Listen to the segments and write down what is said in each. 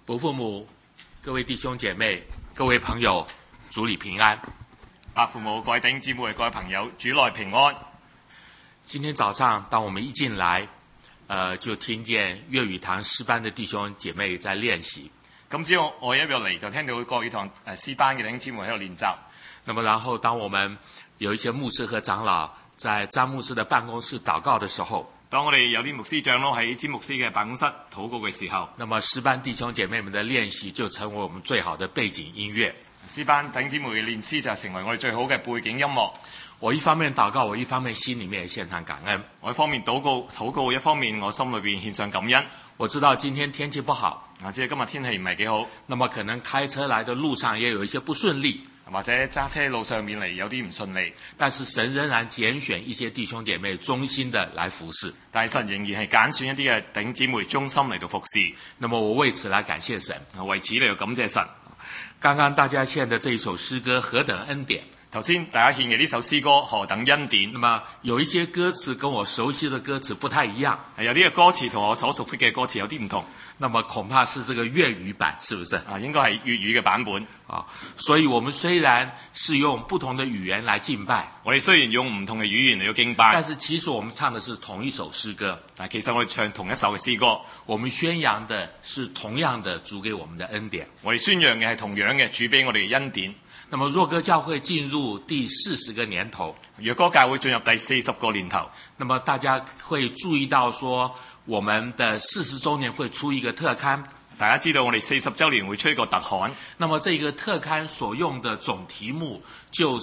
伯父母、各位弟兄姐妹、各位朋友，主里平安。 伯父母、各位弟兄姊妹、各位朋友，主內平安。 今天早上，當我們一進來，就聽見粵語堂詩班的弟兄姐妹在練習。 今朝我一入嚟就聽到國語堂詩班嘅弟兄姊妹喺度練習。 那麼然後，當我們有一些牧師和長老在詹牧師的辦公室禱告的時候， 當我哋有啲牧師長老喺詹牧師嘅辦公室禱告嘅時候， 那麼詩班弟兄姐妹們的練習就成為我們最好的背景音樂。 詩班弟兄姊妹嘅練詩就成為我哋最好嘅背景音樂。 我一方面禱告，我一方面心裏面也獻上感恩。 我一方面禱告，一方面我心裏邊獻上感恩。 我知道今天天氣不好， 即係今日天氣唔係幾好， 那麼可能開車來的路上也有一些不順利， 或者揸車路上面嚟有啲唔順利， 但是神仍然揀選一些弟兄姐妹忠心的來服侍。 但係神仍然係揀選一啲嘅弟兄姊妹忠心嚟到服侍。 那麼我為此來感謝神， 為此嚟到感謝神。 剛剛大家獻的這一首詩歌何等恩典， 頭先大家獻嘅呢首詩歌何等恩典。 那麼有一些歌詞跟我熟悉的歌詞不太一樣， 有啲嘅歌詞同我所熟悉嘅歌詞有啲唔同。 那麼恐怕是這個粵語版，是不是？ 應該係粵語嘅版本。 所以我們雖然是用不同的語言來敬拜， 我哋雖然用唔同嘅語言嚟到敬拜， 但是其實我們唱的是同一首詩歌。 但其實我哋唱同一首嘅詩歌， 我們宣揚的是同樣的主給我們的恩典。 我哋宣揚嘅係同樣嘅主俾我哋嘅恩典。 那麼若歌教會進入第40個年頭， 若歌教會進入第40個年頭， 那麼大家會注意到說，我們的40週年會出一個特刊。 大家知道我哋40週年會出一個特刊。 那麼這個特刊所用的總題目就是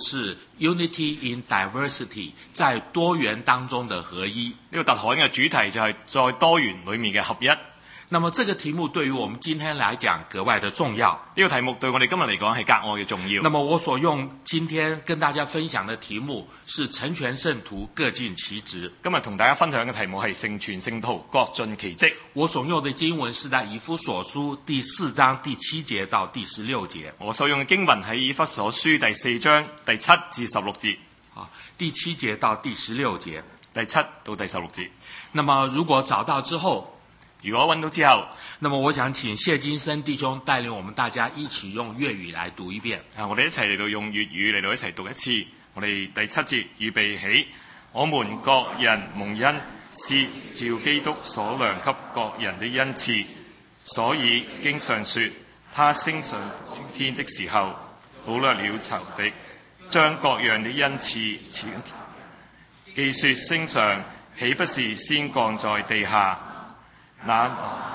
Unity in Diversity， 在多元當中的合一。 呢個特刊嘅主題就係在多元裡面嘅合一。 那麼這個題目對於我們今天來講格外的重要。 呢個題目對我哋今日嚟講係格外嘅重要。 那麼我所用今天跟大家分享的題目是成全聖徒各盡其職。 今日同大家分享嘅題目係成全聖徒各盡其職。 我所用的經文是在以弗所書第4章第7節到第16節。 我所用嘅經文喺以弗所書第4章第7至16節。 第7節到第16節。 第7到第16節。 那麼如果找到之後， 如果揾到之後， 那麼我想請謝金生弟兄帶領我們大家一起用粵語來讀一遍。 我哋一齊嚟到用粵語嚟到一齊讀一次。我哋第7節預備起，我們各人蒙恩是照基督所量給各人的恩賜，所以經上說，他升上天的時候，擄掠了仇敵，將各樣的恩賜賜。既說升上，豈不是先降在地下？那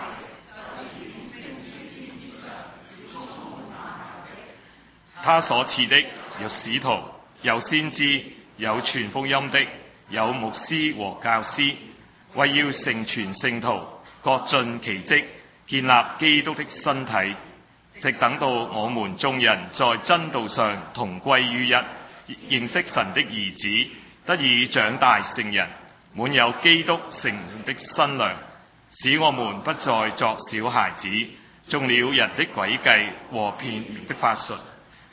他所賜的有使徒，有先知，有傳福音的，有牧師和教師，為要成全聖徒，各盡其職，建立基督的身體，直等到我們眾人在真道上同歸於一，認識神的兒子，得以長大成人，滿有基督成的身量，使我們不再作小孩子，中了人的詭計和騙人的法術。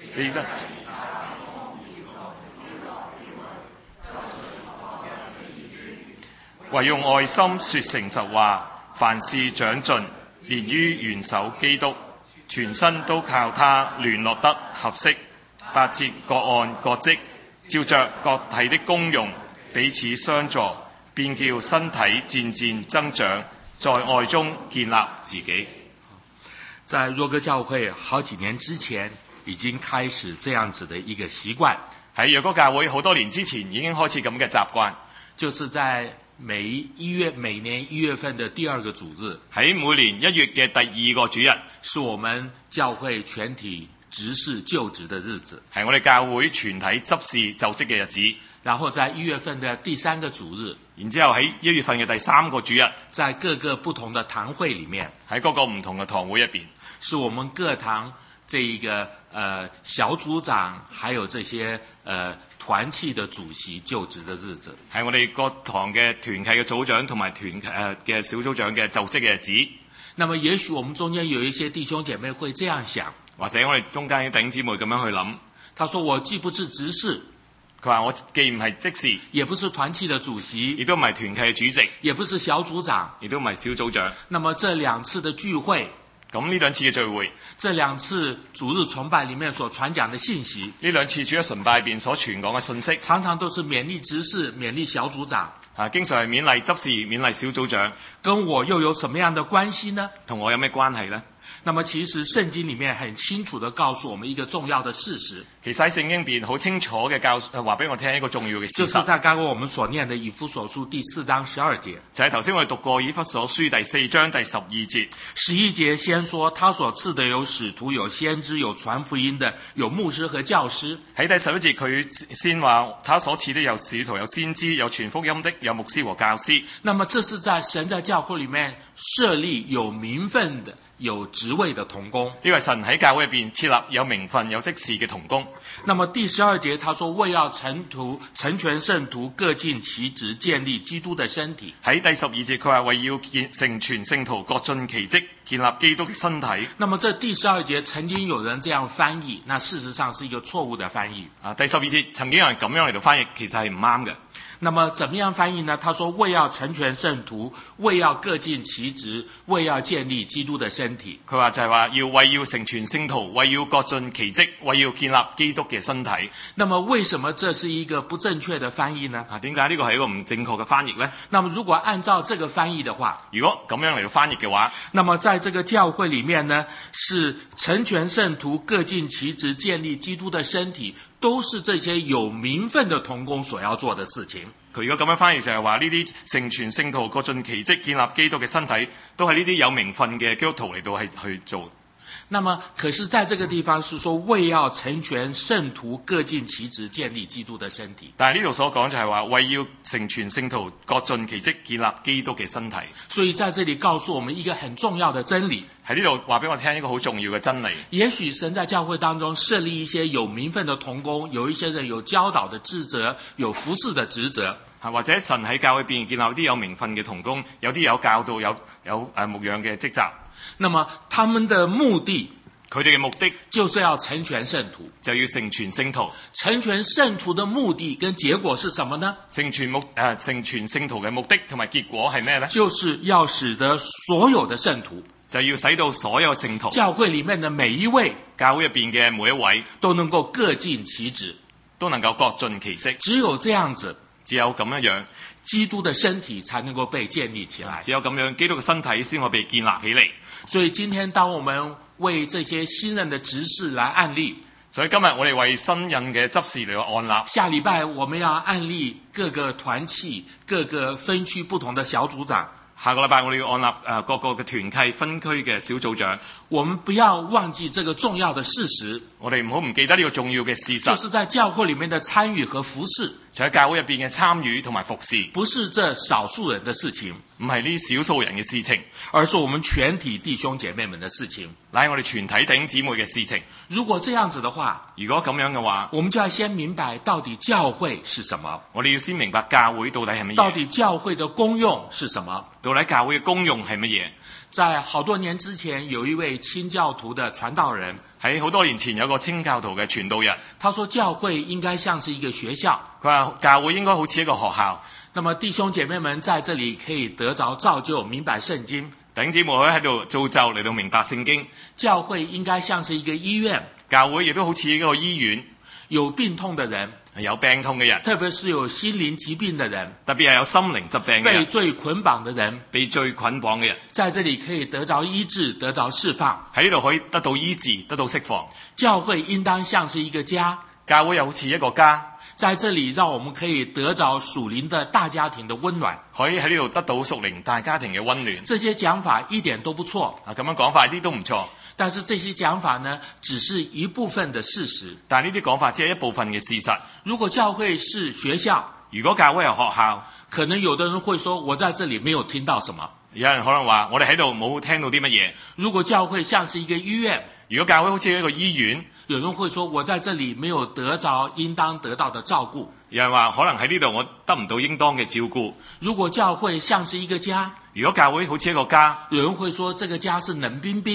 唯用愛心說誠實話，凡事長進，連於元首基督，全身都靠他聯絡得合適，百節各按各職，照着各體的功用彼此相助，便叫身體漸漸增長，在愛中建立自己。 在若歌教會好幾年之前已經開始這樣子的一個習慣， 喺若歌教會好多年之前已經開始咁嘅習慣， 就是在每年1月份的第2個主日， 喺每年1月嘅第2個主日， 是我們教會全體執事就職的日子， 係我哋教會全體執事就職嘅日子。 然後在1月份的第3個主日， 然之後喺1月份嘅第3個主日， 在各個不同的堂會裡面， 喺各個唔同嘅堂會入邊， 是我們各堂這一個小組長，還有這些團契的主席就職的日子， 係我哋各堂嘅團契嘅組長同埋團嘅小組長嘅就職嘅日子。 那麼也許我們中間有一些弟兄姐妹會這樣想， 或者我哋中間啲弟兄姊妹咁樣去諗， 他說我既不是執事， 佢話我既唔係執事， 也不是團契的主席， 亦都唔係團契嘅主席， 也不是小組長， 亦都唔係小組長。 那麼這2次的聚會， 咁呢兩次嘅聚會， 這兩次主日崇拜裡面所傳講的信息， 呢兩次主日崇拜入邊所傳講嘅信息， 常常都是勉勵執事、勉勵小組長。 經常係勉勵執事、勉勵小組長， 跟我又有什麼樣的關係呢？ 同我有咩關係呢？ 那麼其實聖經裡面很清楚地告訴我們一個重要的事實， 其實喺聖經邊好清楚嘅話俾我聽一個重要嘅事實， 就是在剛剛我們所念的以弗所書第4章12節， 就係頭先我哋讀過以弗所書第4章第12節。 11節先說他所賜的有使徒、有先知、有傳福音的、有牧師和教師。 喺第11節佢先話他所賜的有使徒、有先知、有傳福音的、有牧師和教師。 那麼這是在神在教會裡面設立有名分的、有職位的同工， 因為神喺教會入邊設立有名分有職事嘅同工。 那麼第12節他說為要成全聖徒，各盡其職，建立基督的身體。 喺第12節佢話為要成全聖徒，各盡其職，建立基督的身體。 那麼這第12節曾經有人這樣翻譯，那事實上是一個錯誤的翻譯。 第12節曾經有人咁樣嚟到翻譯，其實係唔啱嘅。 那麼怎麼樣翻譯呢？他說為要成全聖徒，為要各盡其職，為要建立基督的身體。 佢話就係話為要成全聖徒，為要各盡其職，為要建立基督嘅身體。 那麼為什麼這是一個不正確的翻譯呢？ 點解呢個係一個唔正確嘅翻譯呢？ 那麼如果按照這個翻譯的話， 如果咁樣嚟到翻譯嘅話， 那麼在這個教會裡面呢，是成全聖徒，各盡其職，建立基督的身體，都是這些有名分的同工所要做的事情。 佢如果咁樣翻譯就係話呢啲成全聖徒、各盡其職、建立基督嘅身體，都係呢啲有名分嘅基督徒嚟到係去做。 那麼可是在這個地方是說為要成全聖徒，各盡其職，建立基督的身體。 但係呢度所講就係話為要成全聖徒，各盡其職，建立基督嘅身體。 所以在這裡告訴我們一個很重要的真理， 喺呢度話俾我聽一個好重要嘅真理。 也許神在教會當中設立一些有名分的同工，有一些人有教導的職責，有服侍的職責。 或者神喺教會邊建立啲有名分嘅同工，有啲有教導，有牧養嘅職責。 那麼他們的目的， 佢哋嘅目的就是要成全聖徒， 就要成全聖徒。 成全聖徒的目的跟結果是什麼呢？ 成全聖徒嘅目的同埋結果係咩呢？ 就是要使得所有的聖徒， 就要使到所有聖徒， 教會裡面的每一位， 教會入邊嘅每一位都能夠各盡其職， 都能夠各盡其職。 只有這樣子， 只有咁樣， 基督的身體才能夠被建立起來。 只有咁樣，基督嘅身體先可被建立起嚟。 所以今天當我們為這些新任的執事來案例， 所以今日我哋為新任嘅執事嚟到案例。 下禮拜我們要案例各個團契、各個分區不同的小組長。 下個禮拜我哋要按立各個嘅團契分區嘅小組長。 我們不要忘記這個重要的事實， 我哋唔好唔記得呢個重要嘅事實， 就是在教會裡面的參與和服侍， 就喺教會入邊嘅參與同埋服侍， 不是這少數人的事情， 唔係呢少數人嘅事情， 而是我們全體弟兄姐妹們的事情， 乃係我哋全體弟兄姊妹嘅事情。 如果這樣子的話， 如果咁樣嘅話， 我們就要先明白到底教會是什麼， 我哋要先明白教會到底係乜嘢， 到底教會的功用是什麼， 到底教會嘅功用係乜嘢。 在好多年之前，有一位清教徒的傳道人， 喺好多年前有個清教徒嘅傳道人， 他說教會應該像是一個學校， 佢話教會應該好似一個學校， 那麼弟兄姐妹們在這裡可以得着造就，明白聖經， 弟兄姊妹可以喺度造就嚟到明白聖經。 教會應該像是一個醫院， 教會亦都好似一個醫院， 有病痛的人， 有病痛嘅人， 特別是有心靈疾病的人， 特別係有心靈疾病嘅人， 被罪捆綁的人， 被罪捆綁嘅人， 在這裡可以得着醫治，得着釋放， 喺呢度可以得到醫治，得到釋放。 教會應當像是一個家， 教會又好似一個家， 在這裡讓我們可以得着屬靈的大家庭的溫暖， 可以喺呢度得到屬靈大家庭嘅溫暖。 這些講法一點都不錯， 咁樣講法一啲都唔錯。 但是這些講法呢，只是一部分的事實。 但係呢啲講法只係一部分嘅事實。 如果教會是學校， 如果教會係學校， 可能有的人會說，我在這裡沒有聽到什麼。 有人可能話，我哋喺度冇聽到啲乜嘢。 如果教會像是一個醫院， 如果教會好似一個醫院， 有人會說，我在這裡沒有得着應當得到的照顧。 有人話，可能喺呢度我得唔到應當嘅照顧。 如果教會像是一個家， 如果教會好似一個家， 有人會說，這個家是冷冰冰。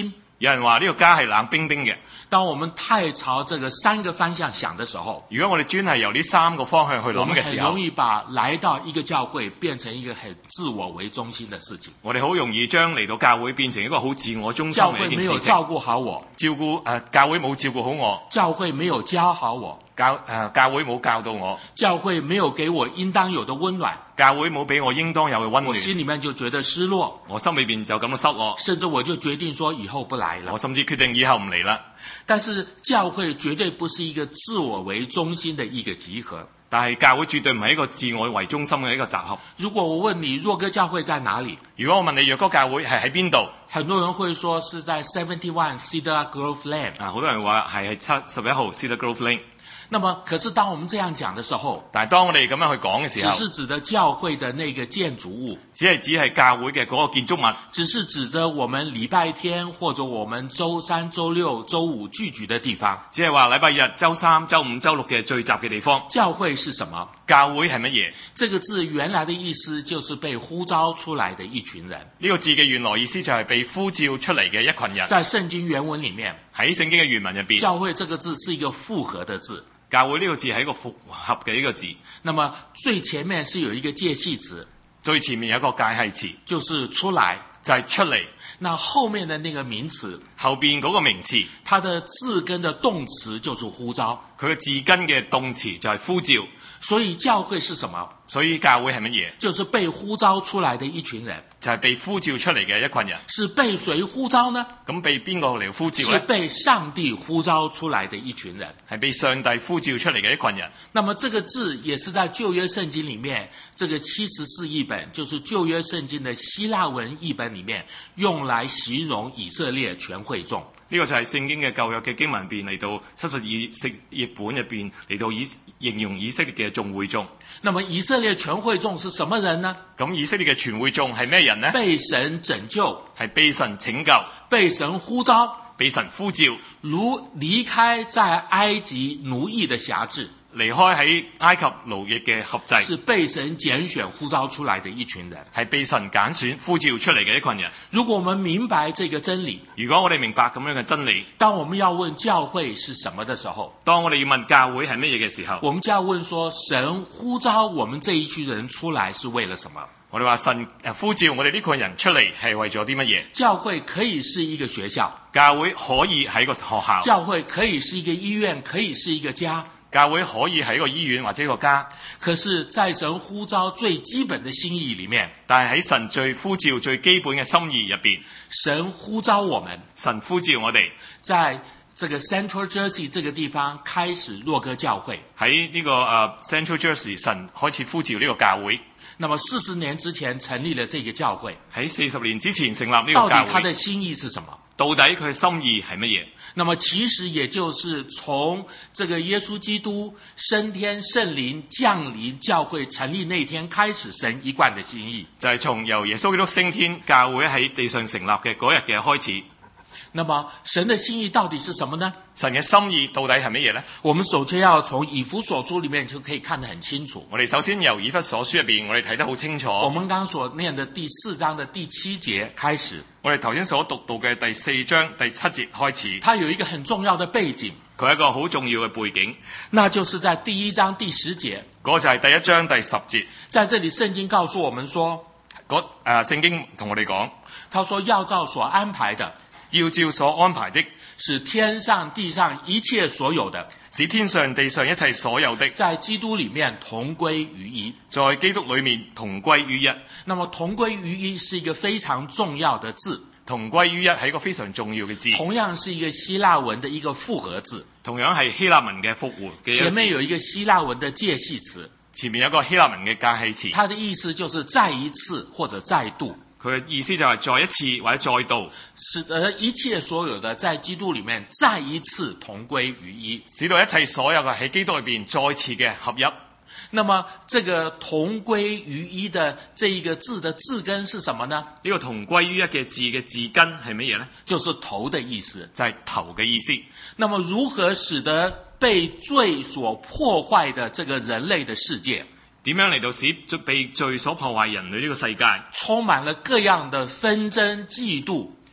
有人話呢個家係冷冰冰嘅。 當我們太朝這個三個方向想的時候， 如果我哋專係由呢三個方向去我諗嘅時候， 們很容易把來到一個教會變成一個很自我為中心的事情。 我哋好容易將嚟到教會變成一個好自我中心教嘅一件會沒有事情。 照顧好我， 教會冇照顧好我， 教會沒有教好我， 教會冇教到我， 教會沒有給我應當有的溫暖， 教會冇俾我應當有嘅溫我暖， 心裡面就覺得失落， 我心裏邊就咁樣失落， 甚至我就決定說以後不來了。 我甚至決定以後唔嚟啦。 但是教會絕對不是一個自我為中心的一個集合。 但係教會絕對唔係一個自我為中心嘅一個集合。 如果我問你若哥教會在哪裡？ 如果我問你若哥教會係喺邊度？ 很多人會說是在71 Cedar Grove Lane。 好多人話係71號 Cedar Grove Lane。 那麼，可是當我們這樣講的時候， 但係當我哋咁樣去講嘅時候， 只是指的教會的那個建築物， 只係教會嘅嗰個建築物， 只是指着我們禮拜天或者我們週三、週六、週五聚集的地方。 只係話禮拜日、週三、週五、週六嘅聚集嘅地方。 教會是什麼？ 教會係乜嘢？ 這個字原來的意思就是被呼召出來的一群人。 呢個字嘅原來意思就係被呼召出嚟嘅一群人。 在聖經原文裡面， 喺聖經嘅原文入邊， 教會這個字是一個複合的字。 教會呢個字係一個複合嘅一個字。 那麼最前面是有一個介系詞， 最前面有一個介系詞， 就是出來， 就係出嚟。 那後面的那個名詞， 後邊嗰個名詞， 它的字根的動詞就是呼召， 佢嘅字根嘅動詞就係呼召。 所以教會是什麼？ 所以教會係乜嘢？ 就是被呼召出來的一群人。 就係被呼召出嚟嘅一群人。 是被誰呼召呢？ 咁被邊個嚟呼召呢？ 是被上帝呼召出來的一群人。 係被上帝呼召出嚟嘅一群人。 那麼這個字也是在舊約聖經裡面，這個74譯本，就是舊約聖經的希臘文譯本裡面，用來形容以色列全會眾。 呢個就係聖經嘅舊約嘅經文入邊嚟到72譯本入邊嚟到形容以色列嘅眾會眾。 那麼以色列全會眾是什麼人呢？ 咁以色列嘅全會眾係咩人呢？ 被神拯救， 係被神拯救， 被神呼召， 被神呼召， 如離開在埃及奴役的轄制， 離開喺埃及奴役嘅轄制， 是被神揀選呼召出來的一群人， 係被神揀選呼召出嚟嘅一群人。 如果我們明白這個真理， 如果我哋明白咁樣嘅真理， 當我們要問教會是什麼的時候， 當我哋要問教會係乜嘢嘅時候， 我們就要問說，神呼召我們這一群人出來是為了什麼？ 我哋話神呼召我哋呢群人出嚟係為咗啲乜嘢？ 教會可以是一個學校， 教會可以係一個學校， 教會可以是一個醫院，可以是一個家， 教會可以係一個醫院或者一個家。 可是在神呼召最基本的心意裡面， 但係喺神最呼召最基本嘅心意入邊， 神呼召我們， 神呼召我哋在這個 Central Jersey 這個地方開始若哥教會。 喺呢個Central Jersey 神開始呼召呢個教會。 那麼40年之前成立了這個教會， 喺40年之前成立呢個到教會， 底他的心意是什麼？ 到底佢嘅心意係乜嘢？ 那麼其實也就是從這個耶穌基督升天聖靈降臨教會成立那天開始，神一貫的心意。 就係從由耶穌基督升天教會喺地上成立嘅嗰日嘅開始。 那麼神的心意到底是什麼呢？ 神嘅心意到底係乜嘢呢？ 我們首先要從以弗所書裡面就可以看得很清楚。 我哋首先由以弗所書入邊，我哋睇得好清楚。 我們剛剛所念的第4章的第7節開始， 我哋頭先所讀到嘅第4章第7節開始， 它有一個很重要的背景， 佢係一個好重要嘅背景， 那就是在第1章第10節， 嗰個就係第1章第10節。 在這裡聖經告訴我們說， 聖經同我哋講， 他說要照所安排的， 要照所安排的， 使天上地上一切所有的， 使天上地上一切所有的， 在基督裡面同歸於一。 在基督裡面同歸於一。 那麼同歸於一是一個非常重要的字， 同歸於一係一個非常重要嘅字， 同樣是一個希臘文的一個複合字， 同樣係希臘文嘅復活嘅一個字。 前面有一個希臘文的介系詞， 前面有一個希臘文嘅介系詞， 它的意思就是再一次或者再度。 佢嘅意思就係再一次或者再度， 使得一切所有的在基督裡面再一次同歸於一， 使到一切所有嘅喺基督裏邊再次嘅合一。 那麼這個同歸於一的這一個字的字根是什麼呢？ 呢個同歸於一嘅字嘅字根係乜嘢呢？ 就是頭的意思， 就係頭嘅意思。 那麼如何使得被罪所破壞的這個人類的世界， 點樣嚟到使被罪所破壞人類呢個世界， 充滿了各樣的紛爭、嫉妒，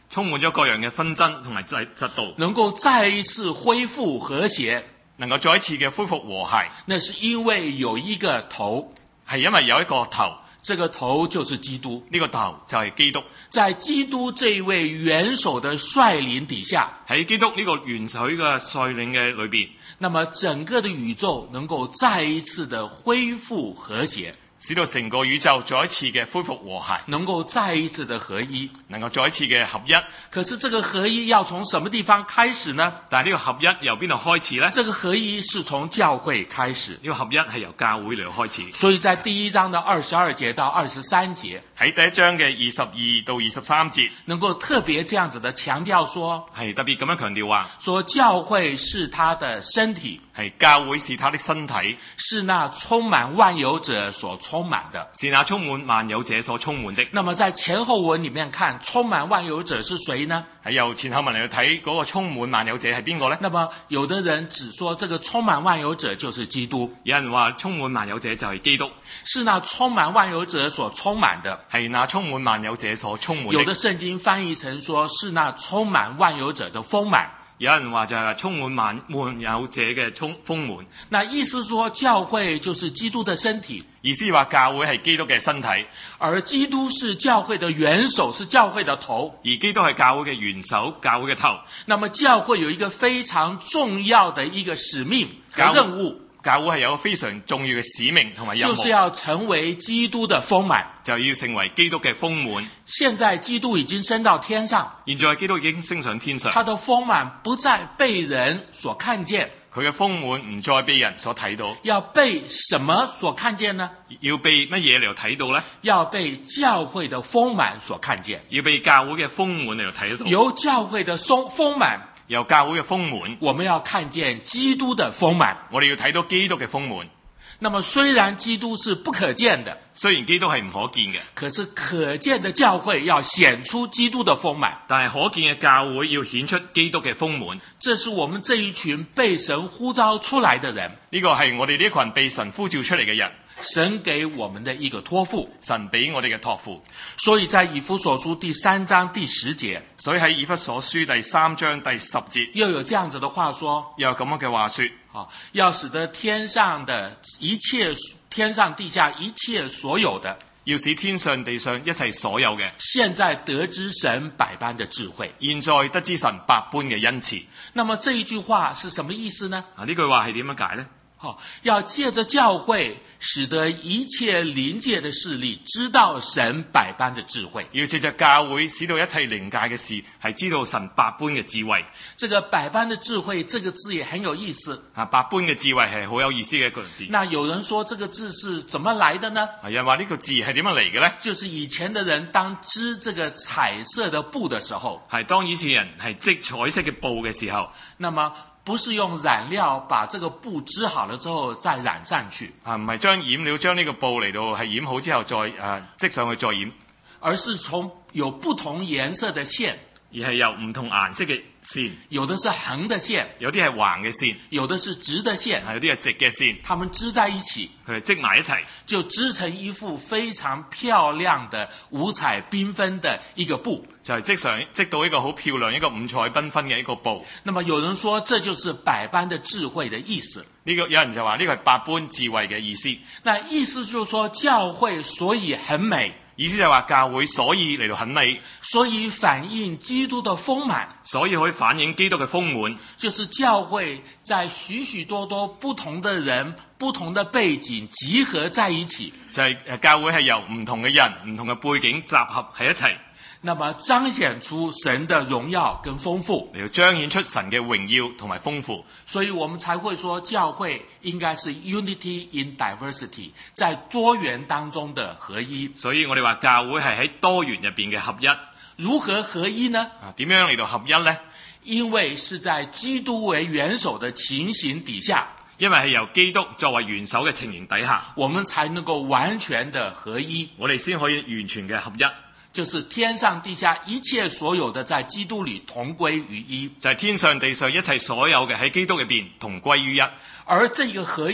充滿咗各樣嘅紛爭同埋嫉妒， 能夠再一次恢復和諧， 能夠再一次嘅恢復和諧， 那是因為有一個頭， 係因為有一個頭， 這個頭就是基督。 呢個頭就係基督。 在基督這一位元首的率領底下， 喺基督呢個元首嘅率領嘅裏邊， 那麼整個的宇宙能夠再一次的恢復和諧， 使到成個宇宙再一次嘅恢復和諧， 能夠再一次的合一， 能夠再一次嘅合一。 可是這個合一要從什麼地方開始呢？ 但係呢個合一由邊度開始呢？ 這個合一是從教會開始， 呢個合一係由教會嚟開始。 所以在第一章的22節到23節， 喺第一章嘅22到23節， 能夠特別這樣子的強調說， 係特別咁樣強調話， 說教會是他的身體， 係教會是他的身體， 是那充滿萬有者所充滿的， 是那充滿萬有者所充滿的。 那麼在前後文裡面看，充滿萬有者是誰呢？ 係由前後文嚟去睇嗰個充滿萬有者係邊個呢？ 那麼有的人只說這個充滿萬有者就是基督， 有人話充滿萬有者就係基督， 是那充滿萬有者所充滿的， 係那充滿萬有者所充滿的。 有的聖經翻譯成說是那充滿萬有者的豐滿， 有人話就係充滿萬有者嘅豐滿。 那意思說教會就是基督的身體， 意思話教會係基督嘅身體， 而基督是教會的元首，是教會的頭， 而基督係教會嘅元首，教會嘅頭。 那麼教會有一個非常重要的一個使命和任務， 教會係有個非常重要嘅使命同埋任務， 就是要成為基督的豐滿， 就要成為基督嘅豐滿。 現在基督已經升到天上， 現在基督已經升上天上， 他的豐滿不再被人所看見， 佢嘅豐滿唔再被人所睇到。 要被什麼所看見呢？ 要被乜嘢嚟睇到呢？ 要被教會的豐滿所看見， 要被教會嘅豐滿嚟睇到。 由教會的豐滿， 由教會嘅豐滿， 我們要看見基督的豐滿。 我哋要睇到基督嘅豐滿。 那麼雖然基督是不可見的， 雖然基督係唔可見嘅， 可是可見的教會要顯出基督的豐滿， 但係可見嘅教會要顯出基督嘅豐滿。 這是我們這一群被神呼召出來的人， 呢個係我哋呢群被神呼召出嚟嘅人， 神給我們的一個託付， 神俾我哋嘅託付。 所以在以弗所書第3章第10節， 所以喺以弗所書第3章第10節， 又有這樣子的話說， 又有咁樣嘅話說， 要使得天上的一切，天上地下一切所有的， 要使天上地上一切所有嘅， 現在得知神百般的智慧， 現在得知神百般嘅恩慈。 那麼這一句話是什麼意思呢？ 呢句話係點樣解呢？ 要借着教會，使得一切靈界的勢力知道神百般的智慧。 要借着教會，使到一切靈界嘅事係知道神百般嘅智慧。 這個百般的智慧，這個字也很有意思。 百般嘅智慧係好有意思嘅一個字。 那有人說這個字是怎麼來的呢？ 有人話呢個字係點樣嚟嘅呢？ 就是以前的人當織這個彩色的布的時候， 係當以前人係織彩色嘅布嘅時候， 那麼不是用染料把這個布織好了之後再染上去， 唔係將染料將呢個布嚟到係染好之後再織上去再染， 而是從有不同顏色的線， 而係由唔同顏色嘅線， 有的是橫的線， 有啲係橫嘅線， 有的是直的線， 有啲係直嘅線， 它們織在一起， 佢哋織埋一齊， 就織成一幅非常漂亮的五彩繽紛的一個布， 就係織到一個好漂亮、一個五彩繽紛嘅一個布。 那麼有人說這就是百般的智慧的意思。 有人就話呢個係百般智慧嘅意思。 那意思就是說教會所以很美， 意思就係話教會所以嚟到很美， 所以反映基督的豐滿， 所以可以反映基督嘅豐滿， 就是教會在許許多多不同的人、不同的背景集合在一起， 就係教會係由唔同嘅人、唔同嘅背景集合喺一齊， 那麼彰顯出神的榮耀跟豐富， 嚟到彰顯出神嘅榮耀同埋豐富。 所以我們才會說教會應該是 unity in diversity， 在多元當中的合一。 所以我哋話教會係喺多元入邊嘅合一。 如何合一呢？ 點樣嚟到合一呢？ 因為是在基督為元首的情形底下， 因為係由基督作為元首嘅情形底下， 我們才能夠完全的合一， 我哋先可以完全嘅合一， 就是天上地下一切所有的在基督裏同歸於一， 就係天上地上一切所有嘅喺基督入邊同歸於一。 而這個合一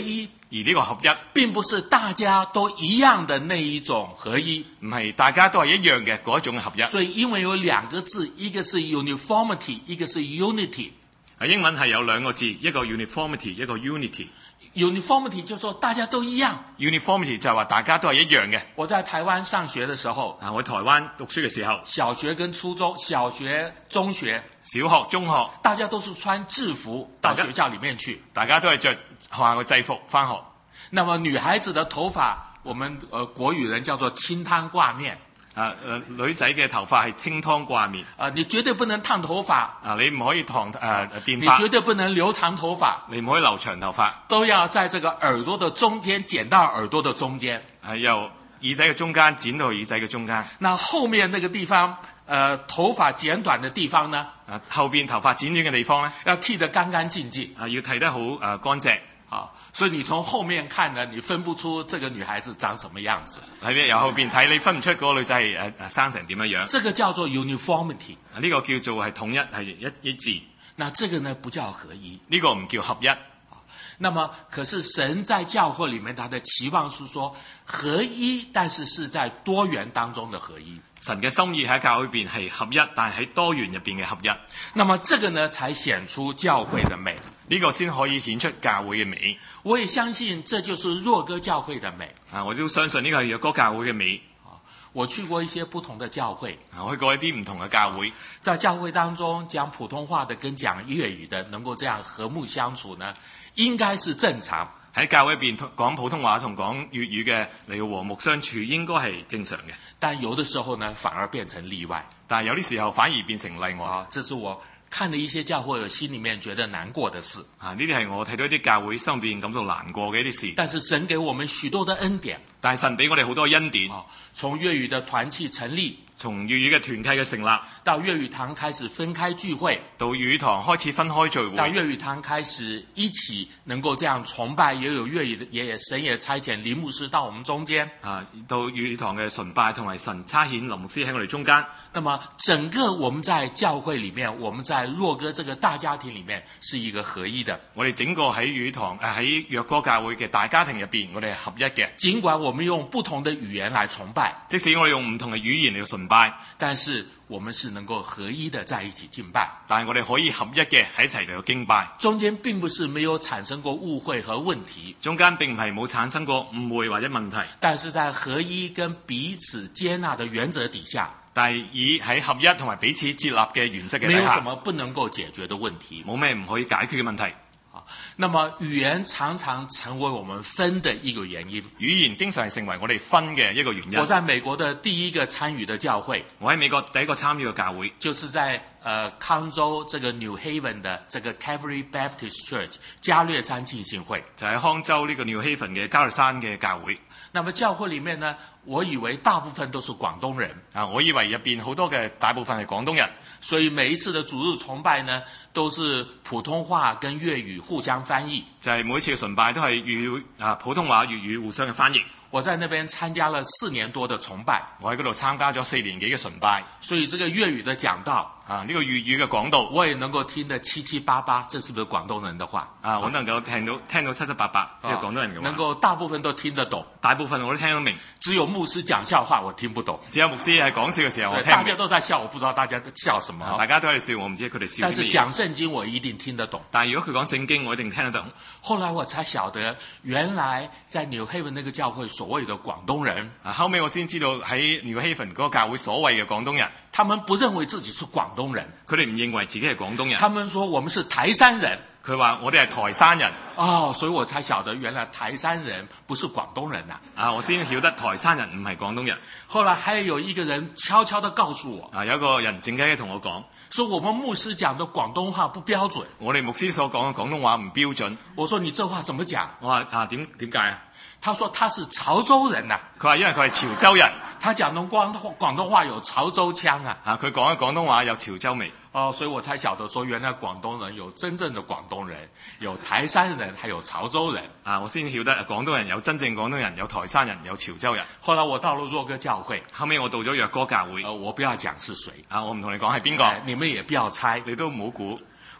而呢個合一並不是大家都一樣的那一種合一， 唔係大家都係一樣嘅嗰一種合一。 所以英文有兩個字，一個是 uniformity， 一個是 unity。 英文係有兩個字，一個 uniformity， 一個 unity。uniformity 就說大家都一樣 uniformity 就係話大家都係一樣嘅。 我在台灣上學的時候， 我喺台灣讀書嘅時候， 小學跟初中、小學、中學、 小學、中學， 大家都是穿制服到學校裡面去， 大家都係着學校嘅制服返學。 那麼女孩子的頭髮，我們國語人叫做清湯掛面。 女仔嘅頭髮係清湯掛面。 你絕對不能燙頭髮。 你唔可以電髮。 你絕對不能留長頭髮。 你唔可以留長頭髮。 都要在這個耳朵的中間剪到耳朵的中間。 由耳仔嘅中間剪到耳仔嘅中間。 那後面那個地方，頭髮剪短的地方呢？ 後邊頭髮剪短嘅地方呢， 要剃得乾乾淨淨。 要剃得好乾淨。 所以你從後面看呢，你分不出這個女孩子長什麼樣子。 由後邊睇，你分唔出嗰個女仔係生成點樣樣。 這個叫做 uniformity。 呢個叫做係統一，係一致。 那這個呢不叫合一。 呢個唔叫合一。 那麼可是神在教會裡面，他的期望是說合一，但是是在多元當中的合一。 神嘅心意喺教會邊係合一，但係喺多元入邊嘅合一。 那麼這個呢，才顯出教會的美。 呢個先可以顯出教會嘅美。 我也相信這就是若歌教會的美。 我都相信呢個係若歌教會嘅美。 我去過一些不同的教會。 我去過一啲唔同嘅教會。 在教會當中，講普通話的跟講粵語的能夠這樣和睦相處呢，應該是正常。 喺教會入邊講普通話同講粵語嘅嚟到和睦相處，應該係正常嘅。 但有的時候呢，反而變成例外。 但係有啲時候反而變成例外。 這是我看了一些教會，我心裡面覺得難過的事。 呢啲係我睇到一啲教會心裏邊感到難過嘅一啲事。 但是神給我們許多的恩典。 但係神俾我哋好多恩典。 從粵語的團契成立， 從粵語嘅團契嘅成立， 到粵語堂開始分開聚會， 到粵語堂開始分開聚會， 到粵語堂開始一起能夠這樣崇拜，也有粵語的神也差遣林牧師到我們中間。 到粵語堂嘅崇拜同埋神差遣林牧師喺我哋中間。 那麼整個我們在教會裡面，我們在若歌這個大家庭裡面是一個合一的。 我哋整個喺粵語堂喺若歌教會嘅大家庭入邊，我哋係合一嘅。 儘管我們用不同的語言來崇拜， 即使我哋用唔同嘅語言嚟到崇拜， 但是我們是能夠合一的在一起敬拜。 但係我哋可以合一嘅喺一齊嚟到敬拜。 中間並不是沒有產生過誤會和問題， 中間並唔係冇產生過誤會或者問題， 但是在合一跟彼此接納的原則底下， 但係以喺合一同埋彼此接納嘅原則嘅底下， 沒有什麼不能夠解決的問題， 冇咩唔可以解決嘅問題。 那麼語言常常成為我們分的一個原因。 語言經常成為我哋分嘅一個原因。 我在美國的第一個參與的教會， 我喺美國第一個參與嘅教會， 就是在康州這個 New Haven 的這個 Calvary Baptist Church 加略山浸信會， 就喺康州呢個 New Haven 嘅加略山嘅教會。 那麼教會裡面呢，我以為大部分都是廣東人。 我以為入邊好多嘅大部分係廣東人， 所以每一次的主日崇拜呢，都是普通話跟粵語互相翻譯。 就係每一次嘅崇拜都係普通話粵語互相嘅翻譯。 我在那邊參加了4年多的崇拜， 我喺嗰度參加咗4年幾嘅崇拜， 所以這個粵語的講道呢個粵語嘅講道， 我也能夠聽得七七八八。這是不是廣東人的話？ 我能夠聽到七七八八，呢個廣東人嘅話， 能夠大部分都聽得懂， 大部分我都聽得明。 只有牧師講笑話我聽不懂， 只有牧師係講笑嘅時候我聽唔明。 大家都在笑，我不知道大家笑什麼。 大家都喺度笑，我唔知佢哋笑咩。 但是講聖經我一定聽得懂。 但係如果佢講聖經，我一定聽得懂。 後來我才曉得，原來在 New Haven 那個教會所謂的廣東人， 後尾我先知道喺 New Haven 嗰個教會所謂嘅廣東人， 他們不認為自己是廣東人， 佢哋唔認為自己係廣東人。 他們說我們是台山人， 佢話我哋係台山人。 所以我才曉得原來台山人不是廣東人啊！ 我先曉得台山人唔係廣東人。 後來還有一個人悄悄地告訴我， 有一個人靜雞同我講， 說我們牧師講的廣東話不標準。 我哋牧師所講嘅廣東話唔標準。 我說你這話怎麼講？ 我話點解啊？ 他說他是潮州人啊。 佢話因為佢係潮州人， 他講的廣東話有潮州腔啊。 佢講嘅廣東話有潮州味。 所以我才曉得說原來廣東人有真正的廣東人，有台山人，還有潮州人。 我先曉得廣東人有真正廣東人，有台山人，有潮州人。 後來我到了若歌教會， 後尾我到咗若歌教會。 我不要講是誰， 我唔同你講係邊個， 你們也不要猜， 你都唔好估。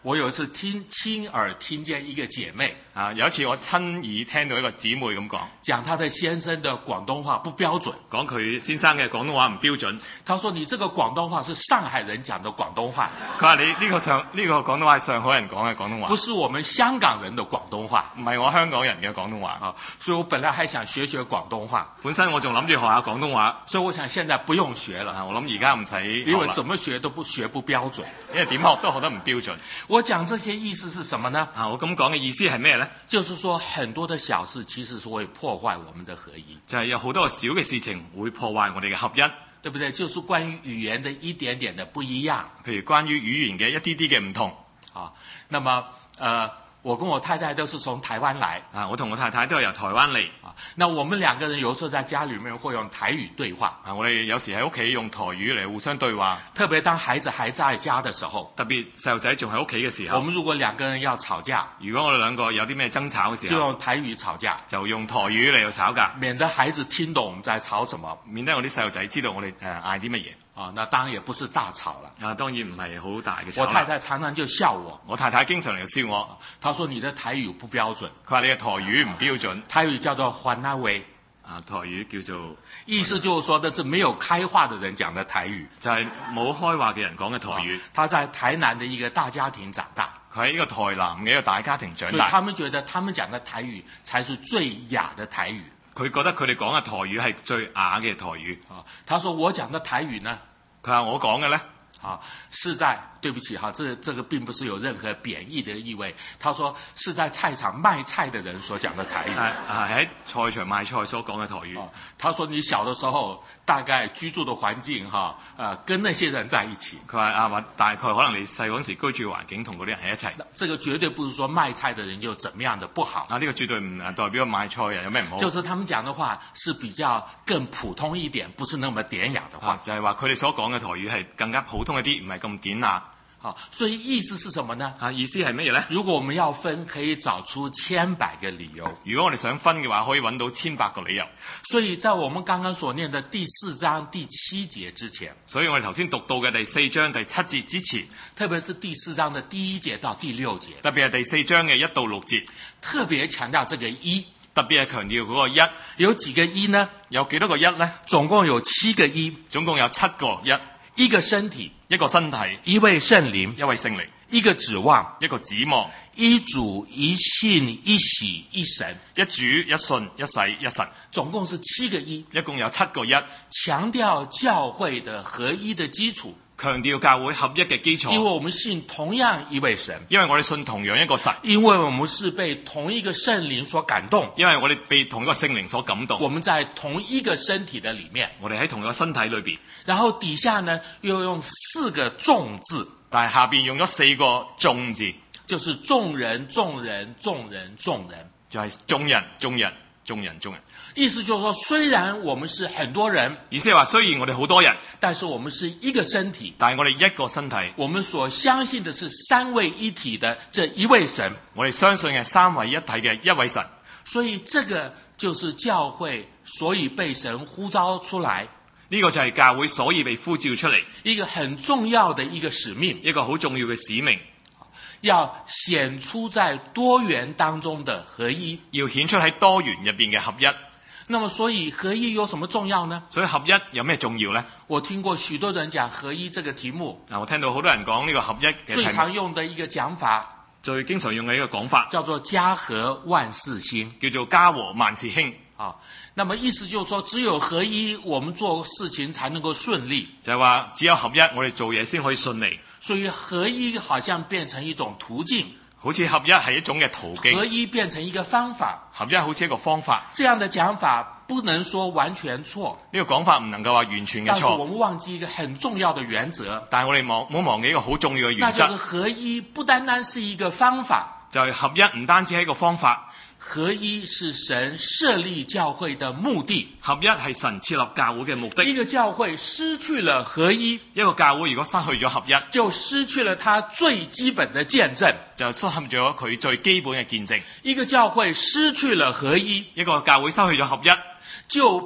我有一次親耳聽見一個姐妹有一次我親耳聽到一個姊妹咁講她的先生的廣東話不標準， 講佢先生嘅廣東話唔標準。 她說：你這個廣東話是上海人講的廣東話。 佢話你呢個廣東話係上海人講嘅廣東話， 不是我們香港人的廣東話， 唔係我香港人嘅廣東話。 所以我本來還想學廣東話， 本身我仲諗住學下廣東話， 所以我想現在不用學了。 我諗而家唔使， 因為怎麼學都學不標準， 因為點學都學得唔標準。 我講這些意思是什麼呢？ 我咁講嘅意思係咩呢？ 就是說很多的小事其實是會破壞我們的合一， 就係有好多小嘅事情會破壞我哋嘅合一， 對不對？就是關於語言的一點點的不一樣， 譬如關於語言嘅一啲啲嘅唔同。 那麼我跟我太太都是從台灣來我同我太太都係由台灣嚟那我們兩個人有時候在家裏面會用台語對話我哋有時喺屋企用台語嚟互相對話， 特別當孩子還在家的時候， 特別細路仔仲喺屋企嘅時候， 我們如果兩個人要吵架， 如果我哋兩個有啲咩爭吵嘅時候， 就用台語吵架， 就用台語嚟到吵架， 免得孩子聽懂我們在吵什麼， 免得我啲細路仔知道我哋嗌啲乜嘢。 那當然也不是大吵了。 當然唔係好大嘅吵。 我太太常常就笑我， 我太太經常嚟笑我， 她說你的台語不標準。 佢話你嘅台語唔標準。 台語叫做環那威， 台語叫做， 意思就是說，這是沒有開化的人講的台語， 就係冇開化嘅人講嘅台語。 他在台南的一個大家庭長大， 佢喺一個台南嘅一個大家庭長大， 所以他們覺得他們講的台語才是最雅的台語。 佢覺得佢哋講嘅台語係最雅嘅台語。 他說我講的台語呢， 佢話我講嘅呢， 是在，對不起這個並不是有任何貶義的意味。他說是在菜場賣菜的人所講的台語， 喺菜場賣菜所講嘅台語。 他說你小的時候大概居住的環境跟那些人在一起。 佢話大概可能你細嗰時居住環境同嗰啲人喺一齊。 這個絕對不是說賣菜的人就怎麼樣的不好。 呢個絕對唔代表賣菜人有咩唔好。 就是他們講的話是比較更普通一點，不是那麼典雅的話。 就係話佢哋所講嘅台語係更加普通一啲，唔係咁典雅。 所以意思是什麼呢？ 意思係乜嘢呢？ 如果我們要分，可以找出100個理由。 如果我哋想分嘅話，可以揾到100個理由。 所以在我們剛剛所念的第4章第7節之前， 所以我哋頭先讀到嘅第4章第7節之前， 特別是第4章的第1節到第6節， 特別係第4章嘅1到6節， 特別強調這個一， 特別係強調嗰個一。 有幾個一呢？ 有幾多個一呢？ 總共有7個一， 總共有7個一。 一個身體， 一個身體， 一位聖靈， 一位聖靈， 一個指望， 一個指望， 一主一信一喜一神， 一主一信一洗一神， 總共是7個一， 一共有7個一， 強調教會的合一的基礎， 強調教會合一嘅基礎。 因為我們信同樣一位神， 因為我哋信同樣一個神， 因為我們是被同一個聖靈所感動， 因為我哋被同一個聖靈所感動， 我們在同一個身體的裡面， 我哋喺同一個身體裏邊。 然後底下呢又用4個眾字， 但係下邊用咗4個眾字， 就是眾人眾人眾人眾人， 就係眾人眾人眾人眾人。 意思就是說，雖然我們是很多人， 意思係話雖然我哋好多人， 但是我們是一個身體， 但係我哋一個身體， 我們所相信的是3位一體的這一位神， 我哋相信係3位一體嘅一位神。 所以這個就是教會所以被神呼召出來， 呢個就係教會所以被呼召出嚟一個很重要的一個使命， 一個好重要嘅使命， 要顯出在多元當中的合一， 要顯出喺多元入邊嘅合一。 那麼所以合一有什麼重要呢？ 所以合一有咩重要呢？ 我聽過許多人講合一這個題目， 我聽到好多人講呢個合一嘅題目， 最常用的一個講法， 最經常用嘅一個講法叫做家和萬事興， 叫做家和萬事興。 那麼意思就是說，只有合一，我們做事情才能夠順利。 就係話只有合一，我哋做嘢先可以順利。 所以合一好像變成一種途徑， 好似合一係一種嘅途徑， 合一變成一個方法， 合一好似一個方法。 這樣的講法不能說完全錯， 呢個講法唔能夠話完全嘅錯。 但是我們忘記一個很重要的原則， 但係我哋唔好忘記一個好重要嘅原則， 那就是合一不單單是一個方法， 就係合一唔單止係一個方法， 合一是神設立教會的目的。 合一係神設立教會嘅目的。 一個教會失去了合一， 一個教會如果失去咗合一， 就失去了它最基本的見證， 就失去咗佢最基本嘅見證。 一個教會失去了合一， 一個教會失去咗合一， 就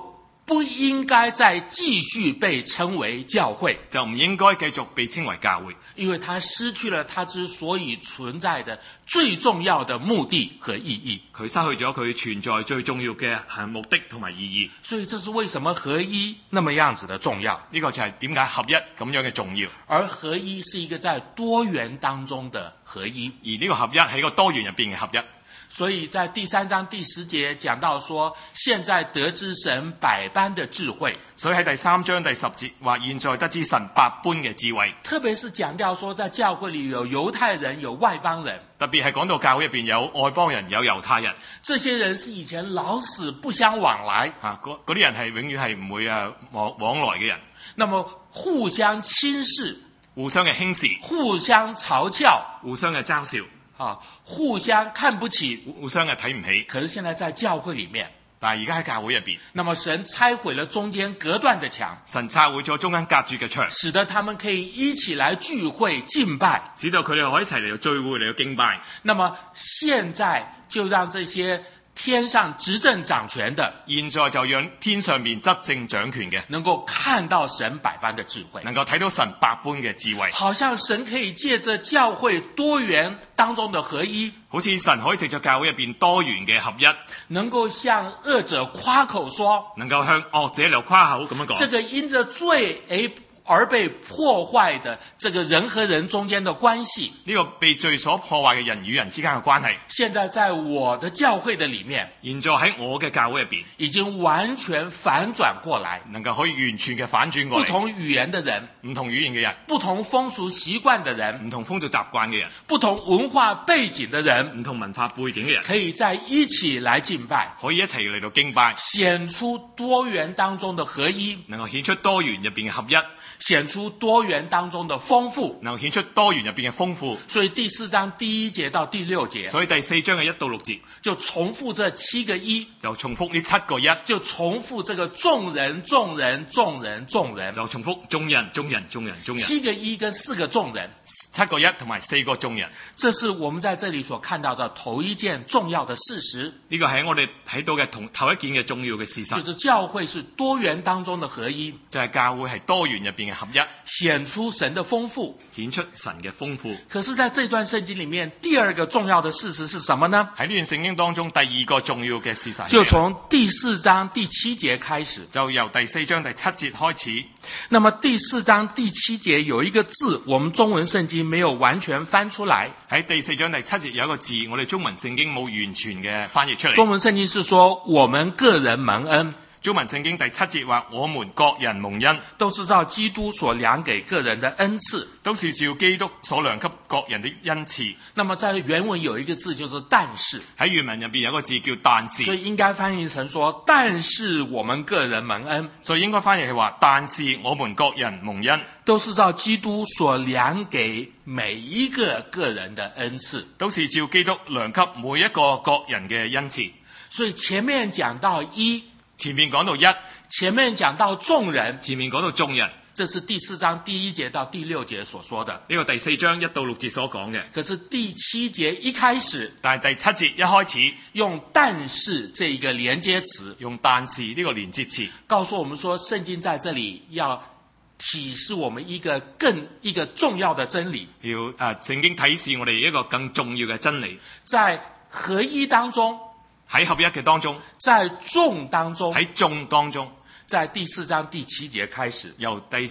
不應該再繼續被稱為教會， 就唔應該繼續被稱為教會， 因為它失去了它之所以存在的最重要的目的和意義。 佢失去咗佢存在最重要嘅目的同埋意義。 所以這是為什麼合一那麼樣子的重要。 呢個就係點解合一咁樣嘅重要。 而合一是一個在多元當中的合一， 而呢個合一係一個多元入邊嘅合一。 所以在第3章第10節講到說，現在得知神百般的智慧。 所以喺第3章第10節話，現在得知神百般嘅智慧。 特別是講到說，在教會裏有猶太人，有外邦人。 特別係講到教會入邊有外邦人，有猶太人。 這些人是以前老死不相往來。 嗰啲人係永遠係唔會往來嘅人。 那麼互相輕視， 互相嘅輕視， 互相嘲笑， 互相嘅嘲笑。 互相看不起， 互相嘅睇唔起。 可是現在在教會裏面， 但係而家喺教會入邊， 那麼神拆毀了中間隔斷的牆， 神拆毀咗中間隔住嘅牆， 使得他們可以一起來聚會敬拜， 使到佢哋可以一齊嚟到聚會嚟到敬拜。 那麼現在就讓這些天上執政掌權的， 現在就讓天上面執政掌權嘅能夠看到神百般的智慧， 能夠睇到神百般嘅智慧， 好像神可以借着教會多元當中的合一， 好似神可以藉着教會入邊多元嘅合一， 能夠向惡者誇口說， 能夠向惡者嚟誇口咁樣講， 這個因着罪而被破壞的這個人和人中間的關係， 呢個被罪所破壞嘅人與人之間嘅關係， 現在在我的教會的裡面， 現在喺我嘅教會入邊已經完全反轉過來， 能夠可以完全嘅反轉過嚟。 不同語言的人， 唔同語言嘅人， 不同風俗習慣的人， 唔同風俗習慣嘅人， 不同文化背景的人， 唔同文化背景嘅人， 可以在一起來敬拜， 可以一齊嚟到敬拜， 顯出多元當中的合一， 能夠顯出多元入邊嘅合一， 顯出多元當中的豐富， 能夠顯出多元入邊嘅豐富。 所以第4章第1節到第6節， 所以第4章嘅1到6節就重複這7個一， 就重複呢7個一， 就重複這個眾人眾人眾人眾人， 就重複眾人眾人眾人眾人 7個一跟4個眾人 ，7個一同埋4個眾人。 這是我們在這裡所看到的頭一件重要的事實。 呢個係我哋睇到嘅頭一件嘅重要嘅事實， 就是教會是多元當中的合一， 就係教會係多元入邊嘅合一， 顯出神的豐富， 顯出神嘅豐富。 可是在這段聖經裡面，第二個重要的事實是什麼呢？ 喺呢段聖經當中，第二個重要嘅事實就從第4章第7節開始， 就由第4章第7節開始。 那麼第4章第7節有一個字，我們中文聖經沒有完全翻出來。 喺第4章第7節有一個字，我哋中文聖經冇完全嘅翻譯出嚟。 中文聖經是說我們個人蒙恩。 中文聖經第7節話我們各人蒙恩， 都是照基督所量給個人的恩賜， 都是照基督所量給各人的恩賜。 那麼在原文有一個字就是但是， 喺原文入邊有個字叫但是， 所以應該翻譯成說但是我們個人蒙恩， 所以應該翻譯係話但是我們各人蒙恩， 都是照基督所量給每一個個人的恩賜， 都是照基督量給每一個各人嘅恩賜。 所以前面講到一， 前面講到一， 前面講到眾人， 前面講到眾人， 這是第4章第1節到第6節所說的。 呢個第4章1到6節所講嘅。 可是第7節一開始， 但係第7節一開始用但是這一個連接詞， 用但是呢個連接詞， 告訴我們說聖經在這裡要提示我們一個重要的真理。 要聖經提示我哋一個更重要嘅真理， 在合一當中， 喺合一嘅當中， 在眾當中， 喺眾當中， 在第4章第7節開始， 由第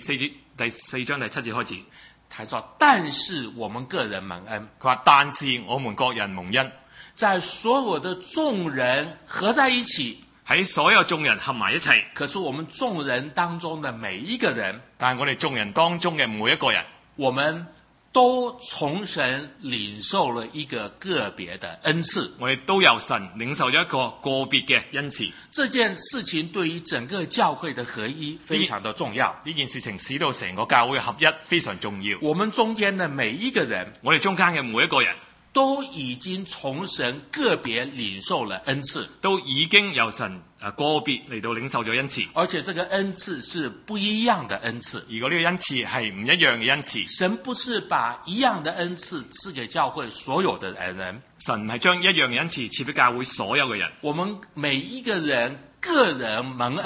4章第7節開始， 他說但是我們個人蒙恩， 佢話但是我們各人蒙恩， 在所有的眾人合在一起， 喺所有眾人合埋一齊， 可是我們眾人當中的每一個人， 但係我哋眾人當中嘅每一個人， 我們都從神領受了一個個別的恩賜， 我哋都由神領受咗一個個別嘅恩賜。 這件事情對於整個教會的合一非常的重要。 呢件事情使到成個教會嘅合一非常重要。 我們中間的每一個人， 我哋中間嘅每一個人， 都已經從神個別領受了恩賜， 都已經由神個別嚟到領受咗恩賜， 而且這個恩賜是不一樣的恩賜。 如果呢個恩賜係唔一樣嘅恩賜， 神不是把一樣的恩賜賜給教會所有的人， 神唔係將一樣嘅恩賜賜俾教會所有嘅人。 我們每一個人個人蒙恩，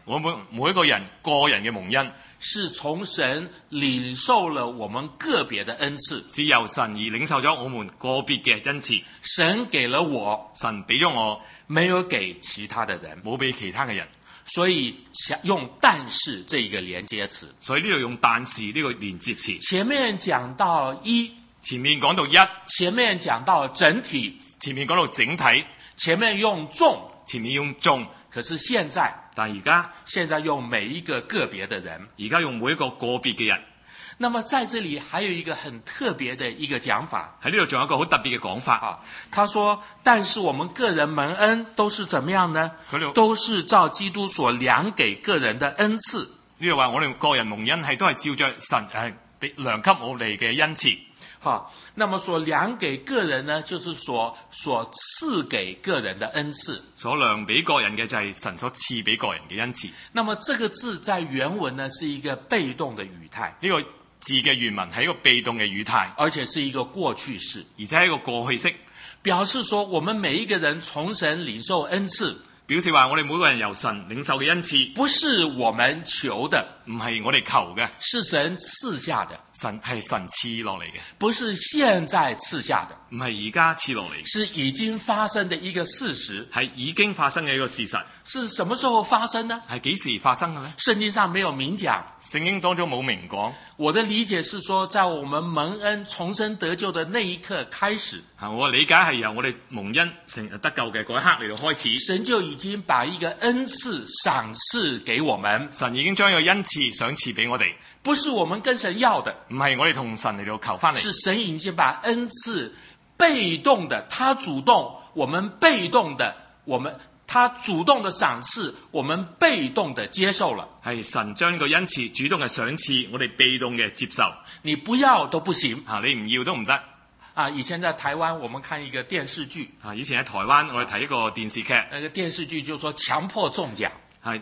我們每一個人個人嘅蒙恩， 是從神領受了我們個別的恩賜， 是由神而領受咗我們個別嘅恩賜。 神給了我， 神俾咗我， 沒有給其他的人， 冇俾其他嘅人， 所以用但是這一個連接詞。 所以呢度用但是呢個連接詞。 前面講到一， 前面講到一， 前面講到整體， 前面講到整體， 前面用眾， 前面用眾， 可是現在現在用每一個個別的人， 而家用每一個個別嘅人。 那麼在這裡還有一個很特別的一個講法， 喺呢度仲有一個好特別嘅講法啊。 他說，但是我們個人蒙恩都是怎麼樣呢？都是照基督所量給個人的恩賜。 呢度話我哋個人蒙恩係都係照着神量給我哋嘅恩賜。 好，那麼所量給個人呢，就是所賜給個人的恩賜。 所量俾個人嘅就係神所賜俾個人嘅恩賜。 那麼這個字在原文呢，是一個被動的語態。 呢個字嘅原文係一個被動嘅語態， 而且是一個過去式， 而且係一個過去式， 表示說我們每一個人從神領受恩賜， 表示話我哋每個人由神領受嘅恩賜， 不是我們求的， 唔係我哋求嘅， 是神賜下的， 神賜落嚟嘅， 不是現在賜下的， 唔係而家賜落嚟， 是已經發生的一個事實， 係已經發生嘅一個事實。 是什麼時候發生呢？ 係幾時發生嘅呢？ 聖經上沒有明講， 聖經當中冇明講。 我的理解是說，在我們蒙恩重生得救的那一刻開始， 我理解係由我哋蒙恩成得救嘅嗰一刻嚟到開始， 神就已經把一個恩賜賞賜給我們， 神已經將一個恩賜賞賜俾我哋， 不是我們跟神要的， 唔係我哋同神嚟到求翻嚟， 是神已經把恩賜被動的，他主動，我們被動的，他主動的賞賜，我們被動的接受了。 係神將呢個恩賜主動嘅賞賜，我哋被動嘅接受。 你不要都不行啊！你唔要都唔得。 啊！以前在台灣，我們看一個電視劇。 啊！以前喺台灣，我哋睇一個電視劇。 那個電視劇就說強迫中獎。係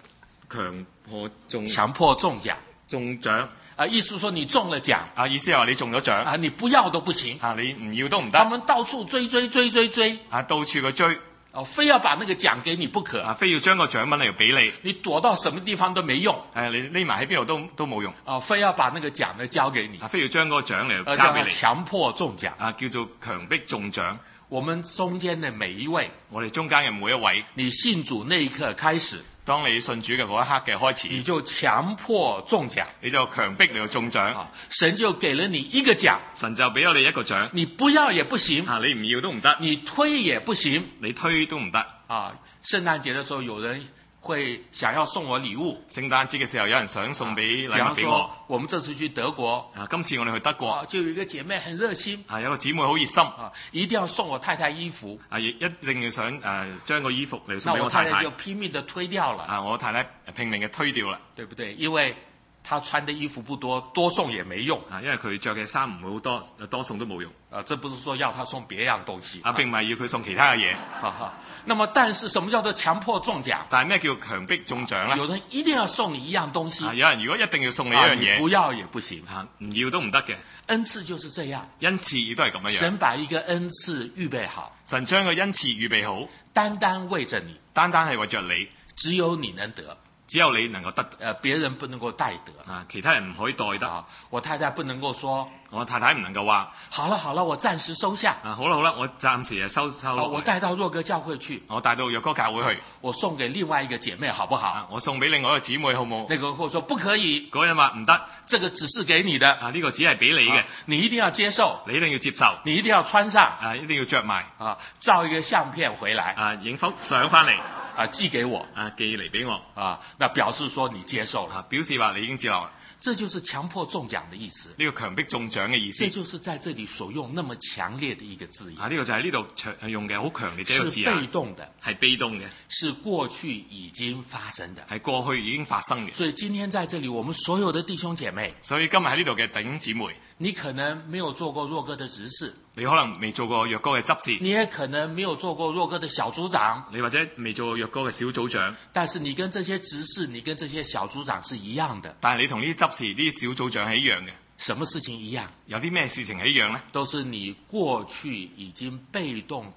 強迫中獎。中獎。啊！意思說你中了獎。啊！意思係話你中咗獎。啊！你不要都不行。啊！你唔要都唔得。他們到處追。啊！到處去追。哦，非要把那個獎給你不可啊！非要將個獎品嚟俾你，你躲到什麼地方都沒用。你匿埋喺邊度都冇用。哦，非要把那個獎呢交給你啊！非要將個獎嚟交俾你。強迫中獎啊，叫做強迫中獎。我們中間的每一位，我哋中間嘅每一位，你信主那一刻開始。當你信主嘅嗰一刻嘅開始，你就強迫中獎，你就強迫你去中獎，神就給了你一個獎，神就俾咗你一個獎，你不要也不行，你唔要都唔得，你推也不行，你推都唔得。啊，聖誕節的時候有人會想要送我禮物，聖誕節嘅時候有人想送俾禮物俾我。我們這次去德國，今次我哋去德國，就有一個姐妹很熱心，有個姊妹好熱心，一定要送我太太衣服，一定要想將個衣服嚟送俾我太太。那我太太就拼命的推掉了，我太太拼命嘅推掉了，對不對？因為她穿的衣服不多，多送也沒用，因為佢着嘅衫唔會好多，多送都冇用。這不是說要她送別樣東西，並唔係要佢送其他嘅嘢。那麼，但是什麼叫做強迫中獎？但係咩叫強迫中獎呢？有人一定要送你一樣東西，有人如果一定要送你一樣嘢，你不要也不行，唔要都唔得嘅。恩賜就是這樣，恩賜亦都係咁樣。神把一個恩賜預備好，神將個恩賜預備好，單單為着你，單單係為着你，只有你能得。只有你能夠得，別人不能夠代得啊！其他人唔可以代得。我太太不能夠說，我太太唔能夠話，好了，我暫時收下。好了，我暫時收落。我帶到若哥教會去，我帶到若哥教會去，我送給另外一個姐妹，好不好？我送俾另外一個姊妹，好冇？那個人說不可以，嗰人話唔得，這個只是給你的啊，呢個只係俾你嘅，你一定要接受，你一定要接受，你一定要穿上啊，一定要着埋啊，照一個相片回來啊，影幅相翻嚟。寄給我寄嚟俾我那表示說你接受了，表示話你已經接受了。這就是強迫中獎的意思，呢個強迫中獎嘅意思。這就是在這裡所用那麼強烈的一個字眼。呢個就係呢度用嘅好強烈嘅一個字眼。是被動的，係被動嘅，是過去已經發生的，係過去已經發生嘅。所以今天在這裡，我們所有的弟兄姐妹，所以今日喺呢度嘅弟兄姊妹，你可能沒有做過若哥的執事，你可能未做過若哥嘅執事，你也可能沒有做過若哥的小組長，你或者未做過若哥嘅小組長。但是你跟這些執事，你跟這些小組長是一樣的。但係你同呢啲執事、呢啲小組長係一樣嘅。什麼事情一樣？有啲咩事情係一樣呢？都是你過去已經被動的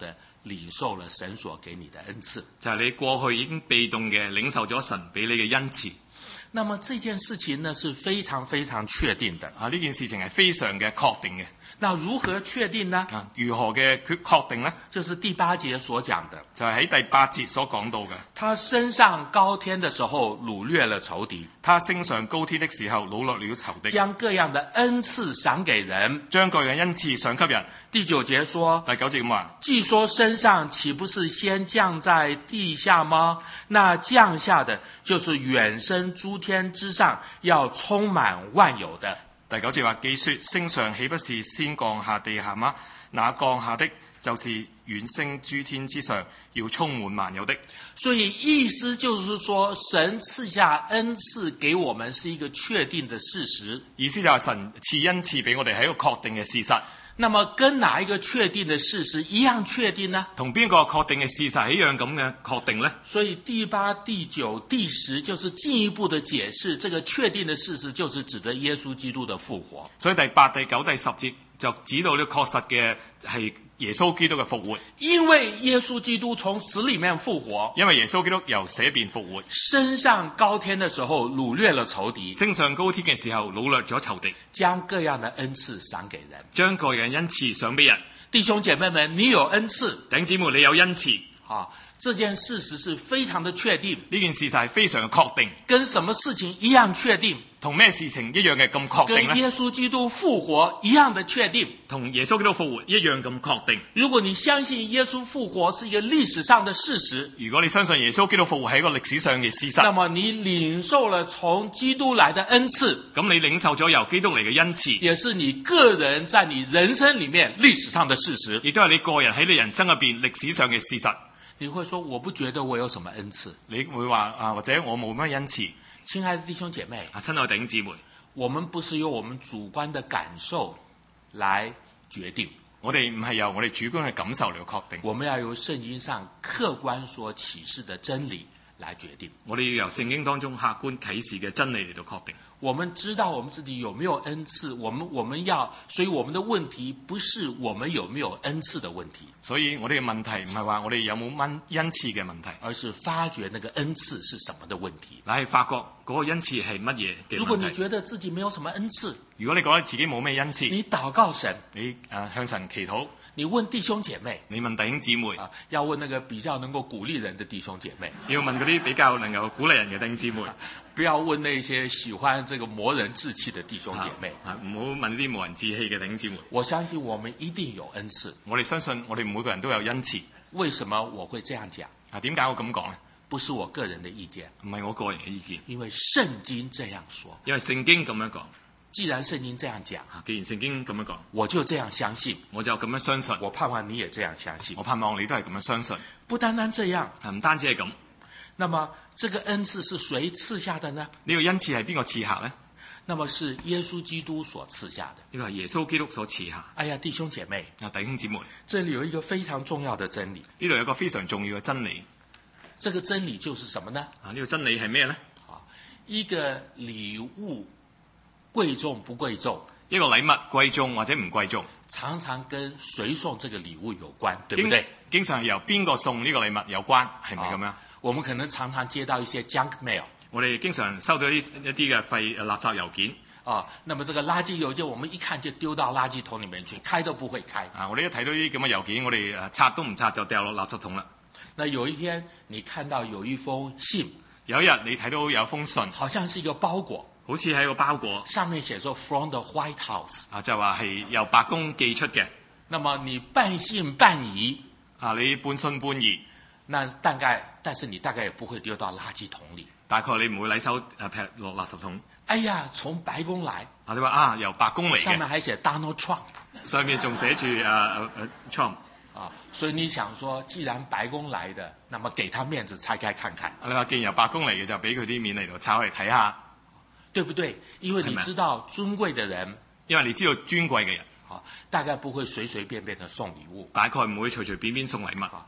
領受了神所給你的恩賜。 就係你過去已經被動嘅領受咗神俾你嘅恩賜。 那麼這件事情呢是非常非常確定的。 呢件事情係非常嘅確定嘅。 那如何確定呢？ 如何嘅確定呢？ 就是第8節所講的， 就係喺第8節所講到嘅。 他升上高天的時候，擄掠了仇敵； 他升上高天的時候，擄掠了仇敵。 將各樣的恩賜賞給人， 將各樣恩賜賞給人。 第9節說， 第9節咁話， 既說升上，豈不是先降在地下嗎？那降下的就是遠升諸天之上，要充滿萬有的。 第9節話，既說升上，豈不是先降下地下嗎？那降下的就是遠升諸天之上，要充滿萬有的。 所以意思就是說，神賜下恩賜給我們是一個確定的事實。 意思就係神賜恩賜俾我哋係一個確定嘅事實。 那麼跟哪一個確定的事實一樣確定呢？ 同邊個確定嘅事實係一樣咁嘅確定呢？ 所以第8、第9、第10就是進一步的解釋，這個確定的事實就是指的耶穌基督的復活。 所以第8、第9、第10節就指到呢個確實嘅係耶穌基督嘅復活。 因為耶穌基督從死裡面復活， 因為耶穌基督由死變復活， 升上高天的時候擄掠了仇敵， 升上高天嘅時候擄掠咗仇敵， 將各樣的恩賜賞給人， 將各樣恩賜賞俾人。 弟兄姐妹們，你有恩賜， 弟兄姊妹你有恩賜， 這件事實是非常的確定。 呢件事實係非常嘅確定， 跟什麼事情一樣確定？ 同咩事情一樣嘅咁確定呢？ 跟耶穌基督復活一樣的確定， 同耶穌基督復活一樣咁確定。 如果你相信耶穌復活是一個歷史上的事實， 如果你相信耶穌基督復活係一個歷史上嘅事實， 那麼你領受了從基督來的恩賜， 咁你領受咗由基督嚟嘅恩賜， 也是你個人在你人生裡面歷史上的事實， 亦都係你個人喺你人生入邊歷史上嘅事實。 你會說我不覺得我有什麼恩賜， 你會話或者我冇乜恩賜。 親愛的弟兄姐妹， 親愛的弟兄姊妹， 我們不是由我們主觀的感受來決定， 我哋唔係由我哋主觀嘅感受嚟確定， 我們要由聖經上客觀所啟示的真理來決定。 我哋要由聖經當中客觀啟示嘅真理嚟到確定。 我們知道我們自己有沒有恩賜，我們要，所以我們的問題不是我們有沒有恩賜的問題， 所以我哋嘅問題唔係話我哋有冇恩賜嘅問題， 而是發覺那個恩賜是什麼的問題。 乃係發覺嗰個恩賜係乜嘢嘅問題。 如果你覺得自己沒有什麼恩賜， 如果你覺得自己冇咩恩賜， 你禱告神， 你向神祈禱， 你問弟兄姐妹， 你問弟兄姊妹， 要問那個比較能夠鼓勵人的弟兄姐妹， 要問嗰啲比較能夠鼓勵人嘅弟兄姊妹， 不要問那些喜歡這個磨人志氣的弟兄姐妹， 唔好問啲磨人志氣嘅弟兄姊妹。 我相信我們一定有恩賜， 我哋相信我哋每個人都有恩賜。 為什麼我會這樣講？ 點解我咁講呢？ 不是我個人的意見， 唔係我個人嘅意見， 因為聖經這樣說。 因為聖經咁樣講。 既然聖經這樣講， 既然聖經咁樣講， 我就這樣相信， 我就咁樣相信。 我盼望你也這樣相信， 我盼望你都係咁樣相信。 不單單這樣， 唔單止係咁。 那麼這個恩賜是誰賜下的呢？ 呢個恩賜係邊個賜下呢？ 那麼是耶穌基督所賜下的。 呢個係耶穌基督所賜下。 哎呀，弟兄姐妹， 弟兄姊妹， 這裡有一個非常重要的真理。 呢度有一個非常重要嘅真理。 這個真理就是什麼呢？ 呢個真理係咩呢？ 一個禮物貴重不貴重？ 一個禮物貴重或者唔貴重， 常常跟誰送這個禮物有關，對不對？ 經常係由邊個送呢個禮物有關，係咪咁樣？ 我們可能常常接到一些 junk mail， 我哋經常收到一啲嘅垃圾郵件。 那麼這個垃圾郵件，我們一看就丟到垃圾桶裡面去，開都不會開。 我哋一睇到呢啲咁嘅郵件，我哋拆都唔拆就掉落垃圾桶啦。 那有一天你看到有一封信， 有一日你睇到有封信， 好像是一個包裹， 好似係一個包裹， 上面寫說 from the White House， 就話係由白宮寄出嘅。 那麼你半信半疑， 你半信半疑， 但是你大概也不會丟到垃圾桶裡。 大概你唔會禮手劈落垃圾桶。 哎呀，從白宮來， 你話由白宮嚟嘅， 上面還寫 Donald Trump， 上面仲寫住Trump。 所以你想說，既然白宮來的，那麼給他面子拆開看看。 你話既然由白宮嚟嘅，就俾佢啲面嚟度拆開嚟睇下， 對不對？因為你知道尊貴的人， 因為你知道尊貴嘅人， 大概不會隨隨便便的送禮物， 大概唔會隨隨便便送禮物。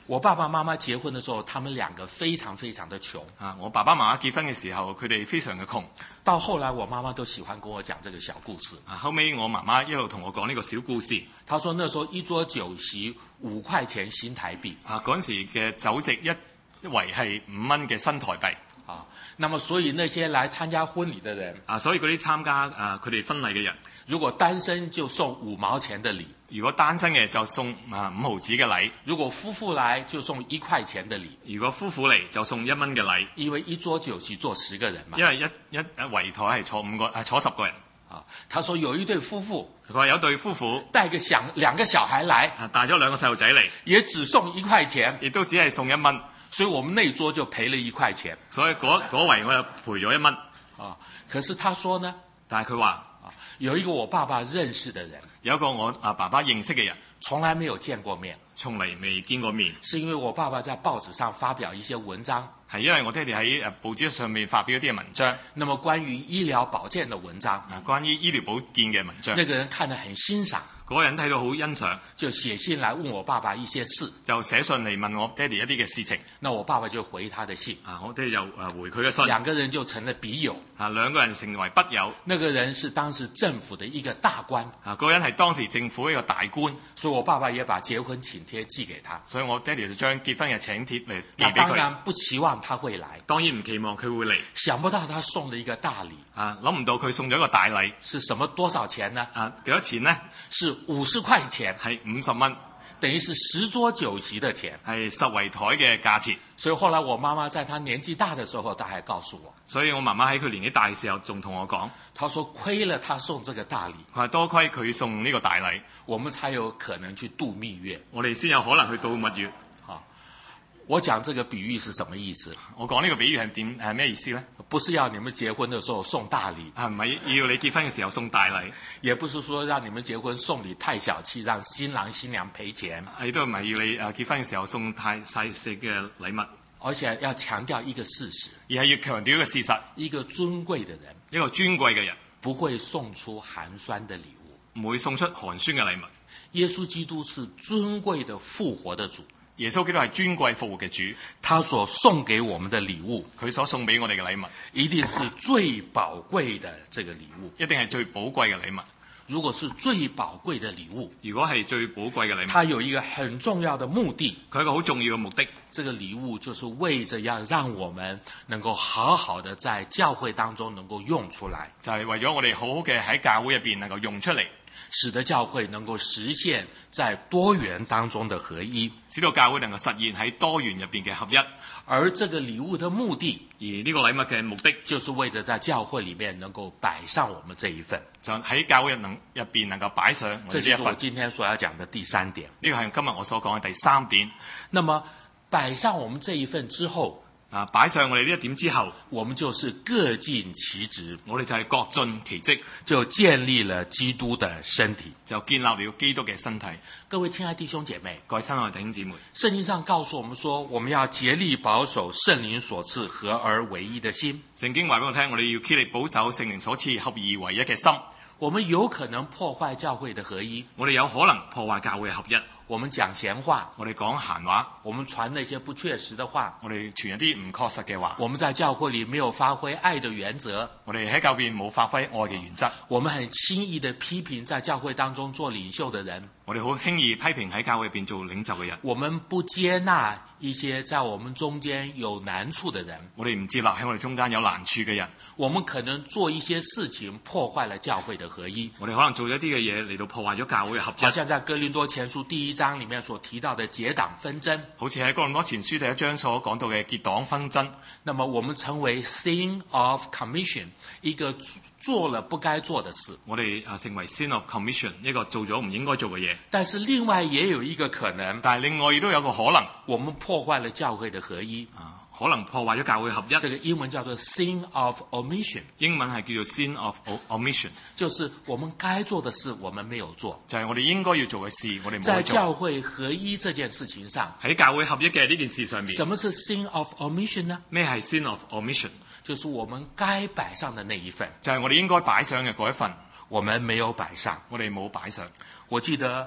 我爸爸媽媽結婚的時候，他們兩個非常非常的窮啊！我爸爸媽媽結婚嘅時候，佢哋非常嘅窮。 到後來，我媽媽都喜歡跟我講這個小故事。 啊，後尾我媽媽一路同我講呢個小故事。 她說那時候一桌酒席5塊錢新台幣。 啊，嗰陣時嘅酒席一圍係5蚊嘅新台幣。 啊，那麼所以那些來參加婚禮的人， 啊，所以嗰啲參加佢哋婚禮嘅人， 如果單身就送5毛錢的禮。 如果單身嘅就送5毫子嘅禮， 如果夫婦來就送1塊錢的禮， 如果夫婦嚟就送1蚊嘅禮， 因為一桌酒席坐10個人嘛， 因為一圍台係坐10個人。 啊，他說有一對夫婦， 佢話有對夫婦帶2個小孩來， 帶咗2個細路仔嚟， 也只送1塊錢， 亦都只係送1蚊， 所以我們那桌就賠了1塊錢， 所以嗰圍我就賠咗1蚊。 啊，可是他說呢， 但係佢話有一個我爸爸認識的人， 有一個我爸爸認識嘅人， 從來沒有見過面， 從嚟未見過面， 是因為我爸爸在報紙上發表一些文章， 係因為我爹哋喺報紙上面發表一啲嘅文章， 那麼關於醫療保健的文章， 關於醫療保健嘅文章， 那個人看得很欣賞， 嗰個人睇到好欣賞， 就寫信來問我爸爸一些事， 就寫信嚟問我爹哋一啲嘅事情， 那我爸爸就回他的信， 我爹哋又回佢嘅信 ，2個人就成了筆友， 兩個人成為筆友。 那個人是當時政府的一個大官， 嗰個人係當時政府一個大官， 所以我爸爸也把結婚請帖寄給他， 所以我爹哋就將結婚嘅請帖嚟寄俾佢。 當然不期望他會來， 當然唔期望佢會嚟， 想不到他送了一個大禮， 諗唔到佢送咗一個大禮， 是什麼多少錢呢？ 幾多錢呢？ 是50塊錢， 係50蚊， 等於是10桌酒席的錢， 係10圍台嘅價錢。 所以後來我媽媽在她年紀大的時候，她還告訴我， 所以我媽媽喺佢年紀大嘅時候仲同我講， 她說虧了她送這個大禮， 佢話多虧佢送呢個大禮， 我們才有可能去度蜜月， 我哋先有可能去度蜜月。 我講這個比喻是什麼意思？ 我講呢個比喻係咩意思呢？ 不是要你們結婚的時候送大禮， 唔係要你結婚嘅時候送大禮， 也不是說讓你們結婚送禮太小氣，讓新郎新娘賠錢， 亦都唔係要你結婚嘅時候送太細細嘅禮物， 而且要強調一個事實， 而係要強調一個事實， 一個尊貴的人， 一個尊貴嘅人不會送出寒酸的禮物， 唔會送出寒酸嘅禮物。 耶穌基督是尊貴的復活的主， 耶穌基督係尊貴復活嘅主， 他所送給我們的禮物， 佢所送俾我哋嘅禮物， 一定是最寶貴的這個禮物， 一定係最寶貴嘅禮物。 如果是最寶貴的禮物， 如果係最寶貴嘅禮物， 它有一個很重要的目的， 佢有一個好重要嘅目的， 這個禮物就是為着要讓我們能夠好好的在教會當中能夠用出來， 就係為咗我哋好好嘅喺教會入邊能夠用出嚟， 使得教會能夠實現在多元當中的合一， 使到教會能夠實現喺多元入邊嘅合一。 而這個禮物的目的， 而呢個禮物嘅目的， 就是為着在教會裡面能夠擺上我們這一份， 就喺教會入邊能夠擺上我哋呢一份。 這就是我今天所要講的第3點。 呢個係今日我所講嘅第3點。 那麼擺上我們這一份之後， 擺上我哋呢一點之後， 我們就是各盡其職， 我哋就係各盡其職， 就建立了基督的身體， 就建立了基督嘅身體。 各位親愛弟兄姐妹， 各位親愛弟兄姊妹， 聖經上告訴我們說，我們要竭力保守聖靈所賜合而為一的心。 聖經話俾我聽，我哋要竭力保守聖靈所賜合而為一嘅心。 我們有可能破壞教會的合一， 我哋有可能破壞教會嘅合一。 我們講閒話， 我哋講閒話， 我們傳那些不確實的話， 我哋傳一啲唔確實嘅話， 我們在教會裡沒有發揮愛的原則， 我哋喺教會冇發揮愛嘅原則， 我們很輕易地批評在教會當中做領袖的人， 我哋好輕易批評喺教會入邊做領袖嘅人， 我們不接納一些在我們中間有難處的人， 我哋唔接納喺我哋中間有難處嘅人， 我們可能做一些事情破壞了教會的合一， 我哋可能做一啲嘅嘢嚟到破壞咗教會嘅合一， 好像在哥林多前書第1章裡面所提到的結黨紛爭， 好似喺哥林多前書第1章所講到嘅結黨紛爭。 那麼我們成為 sin of commission， 一個做了不該做的事， 我哋成為 sin of commission， 一個做咗唔應該做嘅嘢。 但是另外也有一個可能， 但係另外亦都有個可能， 我們破壞了教會的合一， 可能破壞咗教會合一。 這個英文叫做 sin of omission， 英文係叫做 sin of omission， 就是我們該做的事我們沒有做， 就係我哋應該要做嘅事我哋冇做。 在教會合一這件事情上， 喺教會合一嘅呢件事上面， 什麼是 sin of omission 呢？ 咩係 sin of omission？ 就是我們該擺上的那一份， 就係我哋應該擺上嘅嗰一份， 我們沒有擺上， 我哋冇擺上。 我記得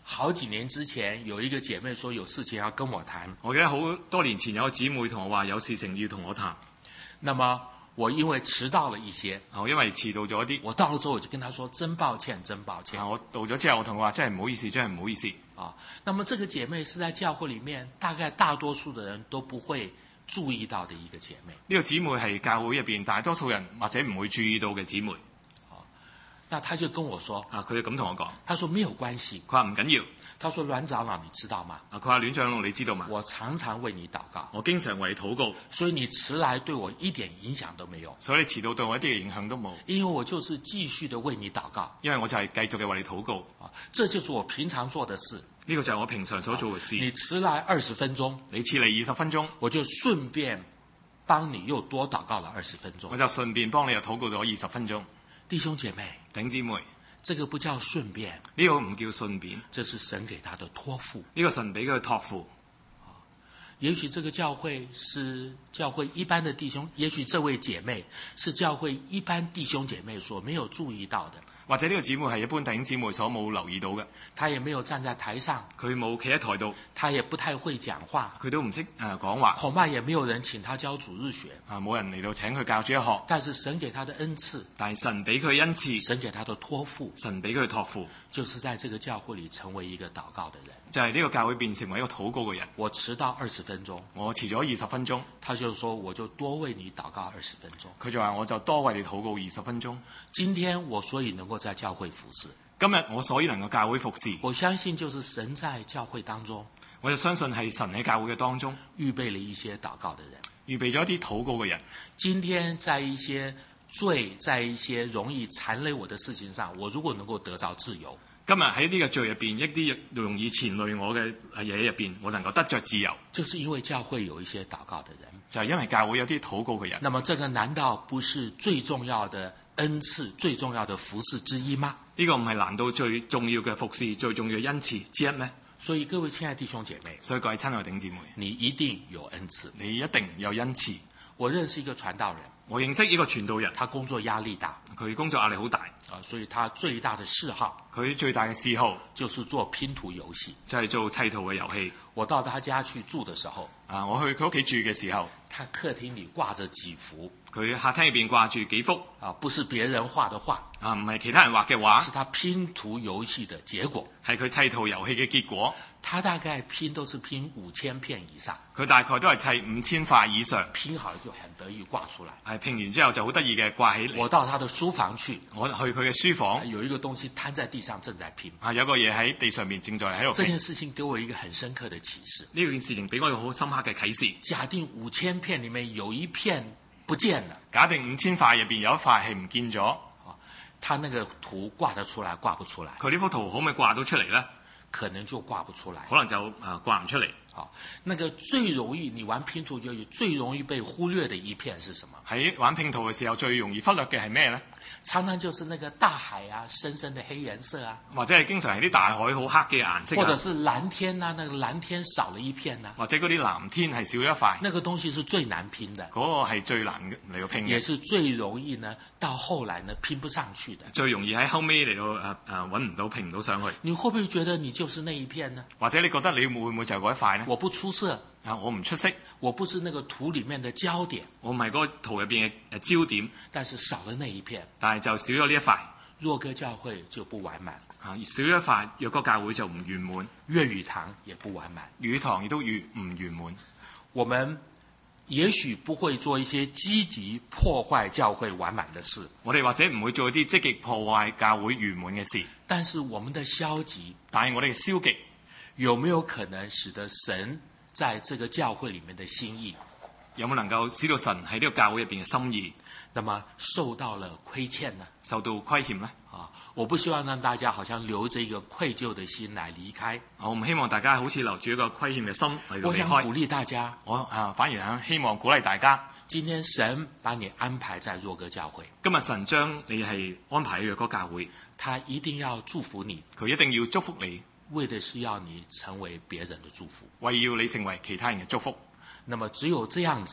好幾年之前有一個姐妹說有事情要跟我談， 我記得好多年前有個姊妹同我話有事情要同我談。 那麼我因為遲到了一些， 因為遲到咗啲， 我到了之後我就跟她說真抱歉，真抱歉。 我到咗之後我同佢話真係唔好意思，真係唔好意思。 那麼這個姐妹是在教會裡面大概大多數的人都不會注意到的一個姐妹。 呢個姊妹係教會入邊大多數人或者唔會注意到嘅姊妹。 那他就跟我說， 佢就咁同我講， 他說沒有關係， 佢話唔緊要。 他說阮長老你知道嗎？ 佢話阮長老你知道嗎？ 我常常為你禱告， 我經常為你禱告， 所以你遲來對我一點影響都沒有。 所以你遲到對我一啲嘅影響都冇， 因為我就是繼續的為你禱告， 因為我就係繼續嘅為你禱告。 這就是我平常做的事。 呢個就係我平常所做嘅事。 你遲來20分鐘， 你遲嚟20分鐘， 我就順便幫你又多禱告了20分鐘。 我就順便幫你又禱告咗20分鐘。 弟兄姐妹， 弟兄姊妹， 這個不叫順便， 呢個唔叫順便， 這是神給他的託付。 呢個神俾佢嘅託付。 也許這個教會是教會一般的弟兄，也許這位姐妹是教會一般弟兄姐妹所沒有注意到的。 或者呢個姊妹係一般弟兄姊妹所冇留意到嘅， 他也沒有站在台上， 佢冇企喺台度， 他也不太會講話， 佢都唔識講話， 恐怕也沒有人請他教主日學， 冇人嚟到請佢教主日學。 但是神給他的恩賜， 但係神俾佢恩賜， 神給他的託付， 神俾佢託付， 就是在這個教會裏成為一個禱告的人， 就係呢個教會變成為一個禱告嘅人。 我遲到20分鐘， 我遲咗20分鐘， 他就說我就多為你禱告20分鐘， 佢就話我就多為你禱告20分鐘。 今天我所以能夠在教會服侍， 今日我所以能夠教會服侍， 我相信就是神在教會當中， 我就相信係神喺教會嘅當中預備了一些禱告的人， 預備咗一啲禱告嘅人。 今天在一些罪，在一些容易纏累我的事情上，我如果能夠得到自由， 今日喺呢個罪入邊，一啲容易纏累我嘅嘢入邊，我能夠得着自由， 就是因為教會有一些禱告的人， 就係因為教會有啲禱告嘅人。 那麼這個難道不是最重要的恩賜、最重要的服事之一嗎？ 呢個唔係難道最重要嘅服事、最重要嘅恩賜之一咩？ 所以各位親愛的弟兄姐妹， 所以各位親愛弟兄姊妹，你你一定有恩賜， 你一定有恩賜。 我認識一個傳道人， 我認識一個傳道人， 他工作壓力大， 佢工作壓力好大所以他最大的嗜好， 佢最大嘅嗜好就是做拼圖遊戲， 就係做砌圖嘅遊戲。 我到他家去住的時候， 我去佢屋企住嘅時候， 他客廳裏掛着幾幅， 佢客廳入邊掛住幾幅不是別人畫的畫， 唔係其他人畫嘅畫， 是他拼圖遊戲的結果， 係佢砌圖遊戲嘅結果。 他大概拼都是拼5000片以上， 佢大概都係砌5000塊以上， 拼好了就很得意掛出來。 係拼完之後就好得意嘅掛起嚟。 我到他的書房去， 我去佢嘅書房， 有一個東西攤在地上正在拼， 有個嘢喺地上面正在喺度拼。 這件事情給我一個很深刻的啟示。 呢件事情俾我一個好深刻嘅啟示。 假定5000片裡面有一片不見了， 假定5000塊入邊有一塊係唔見咗， 他那個圖掛得出來掛不出來？ 佢呢幅圖可唔可以掛到出嚟呢？ 可能就掛不出來， 可能就掛唔出嚟。 那個最容易你玩拼圖就最容易被忽略的一片是什麼？ 喺玩拼圖嘅時候最容易忽略嘅係咩呢？ 常常就是那個大海啊，深深的黑顏色啊， 或者係經常係啲大海好黑嘅顏色， 或者是藍天啊，那個藍天少了一片啊， 或者嗰啲藍天係少咗一塊， 那個東西是最難拼的， 嗰個係最難嚟到拼嘅， 也是最容易呢到後來呢拼不上去的， 最容易喺後尾嚟到揾唔到拼唔到上去。 你會不會覺得你就是那一片呢？ 或者你覺得你會唔會就係嗰一塊呢？ 我不出色， 我唔出色， 我不是那個圖裡面的焦點， 我唔係嗰個圖入邊嘅焦點， 但是少了那一片， 但係就少咗呢一塊， 若歌教會就不完滿， 少咗一塊，若歌教會就唔圓滿， 粵語堂也不完滿， 粵語堂亦都唔圓滿。 我們也許不會做一些積極破壞教會完滿的事， 我哋或者唔會做一啲積極破壞教會圓滿嘅事， 但是我們的消極， 但係我哋嘅消極， 有沒有可能使得神在這個教會裡面的心意， 有冇能夠使到神喺呢個教會入邊嘅心意， 那麼受到了虧欠呢？ 受到虧欠呢？ 我不希望讓大家好像留着一個愧疚的心來離開。 我唔希望大家好似留住一個虧欠嘅心嚟到離開。 我想鼓勵大家， 我反而想希望鼓勵大家。 今天神把你安排在若歌教會， 今日神將你係安排喺若歌教會， 他一定要祝福你， 佢一定要祝福你， 為的是要你成為別人的祝福， 為要你成為其他人嘅祝福。 那麼只有這樣子，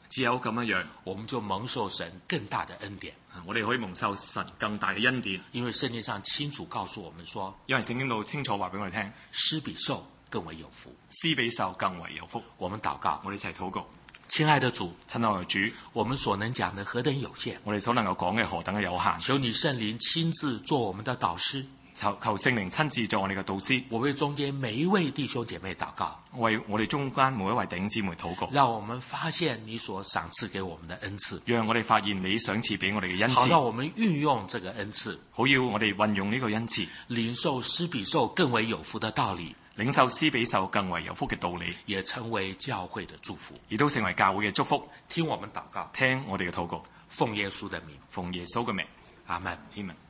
只有咁樣， 我們就蒙受神更大的恩典。 我哋可以蒙受神更大嘅恩典。 因為聖經上清楚告訴我們說， 因為聖經度清楚話俾我哋聽， 施比受更為有福， 施比受更為有福。 我們禱告， 我哋一齊禱告。 親愛的主， 親愛的主， 我們所能講的何等有限， 我哋所能夠講嘅何等嘅有限。 求你聖靈親自做我們的導師， 求聖靈親自做我哋嘅導師。 我為中間每一位弟兄姐妹禱告， 為我哋中間每一位弟兄姊妹禱告， 讓我們發現你所賞賜給我們的恩賜， 讓我哋發現你賞賜俾我哋嘅恩賜， 好讓我們運用這個恩賜， 好要我哋運用呢個恩賜， 領受施比受更為有福的道理， 領受施比受更為有福嘅道理， 也成為教會的祝福， 亦都成為教會嘅祝福。 聽我們禱告， 聽我哋嘅禱告， 奉耶穌的名， 奉耶穌嘅名， 阿們。 阿們。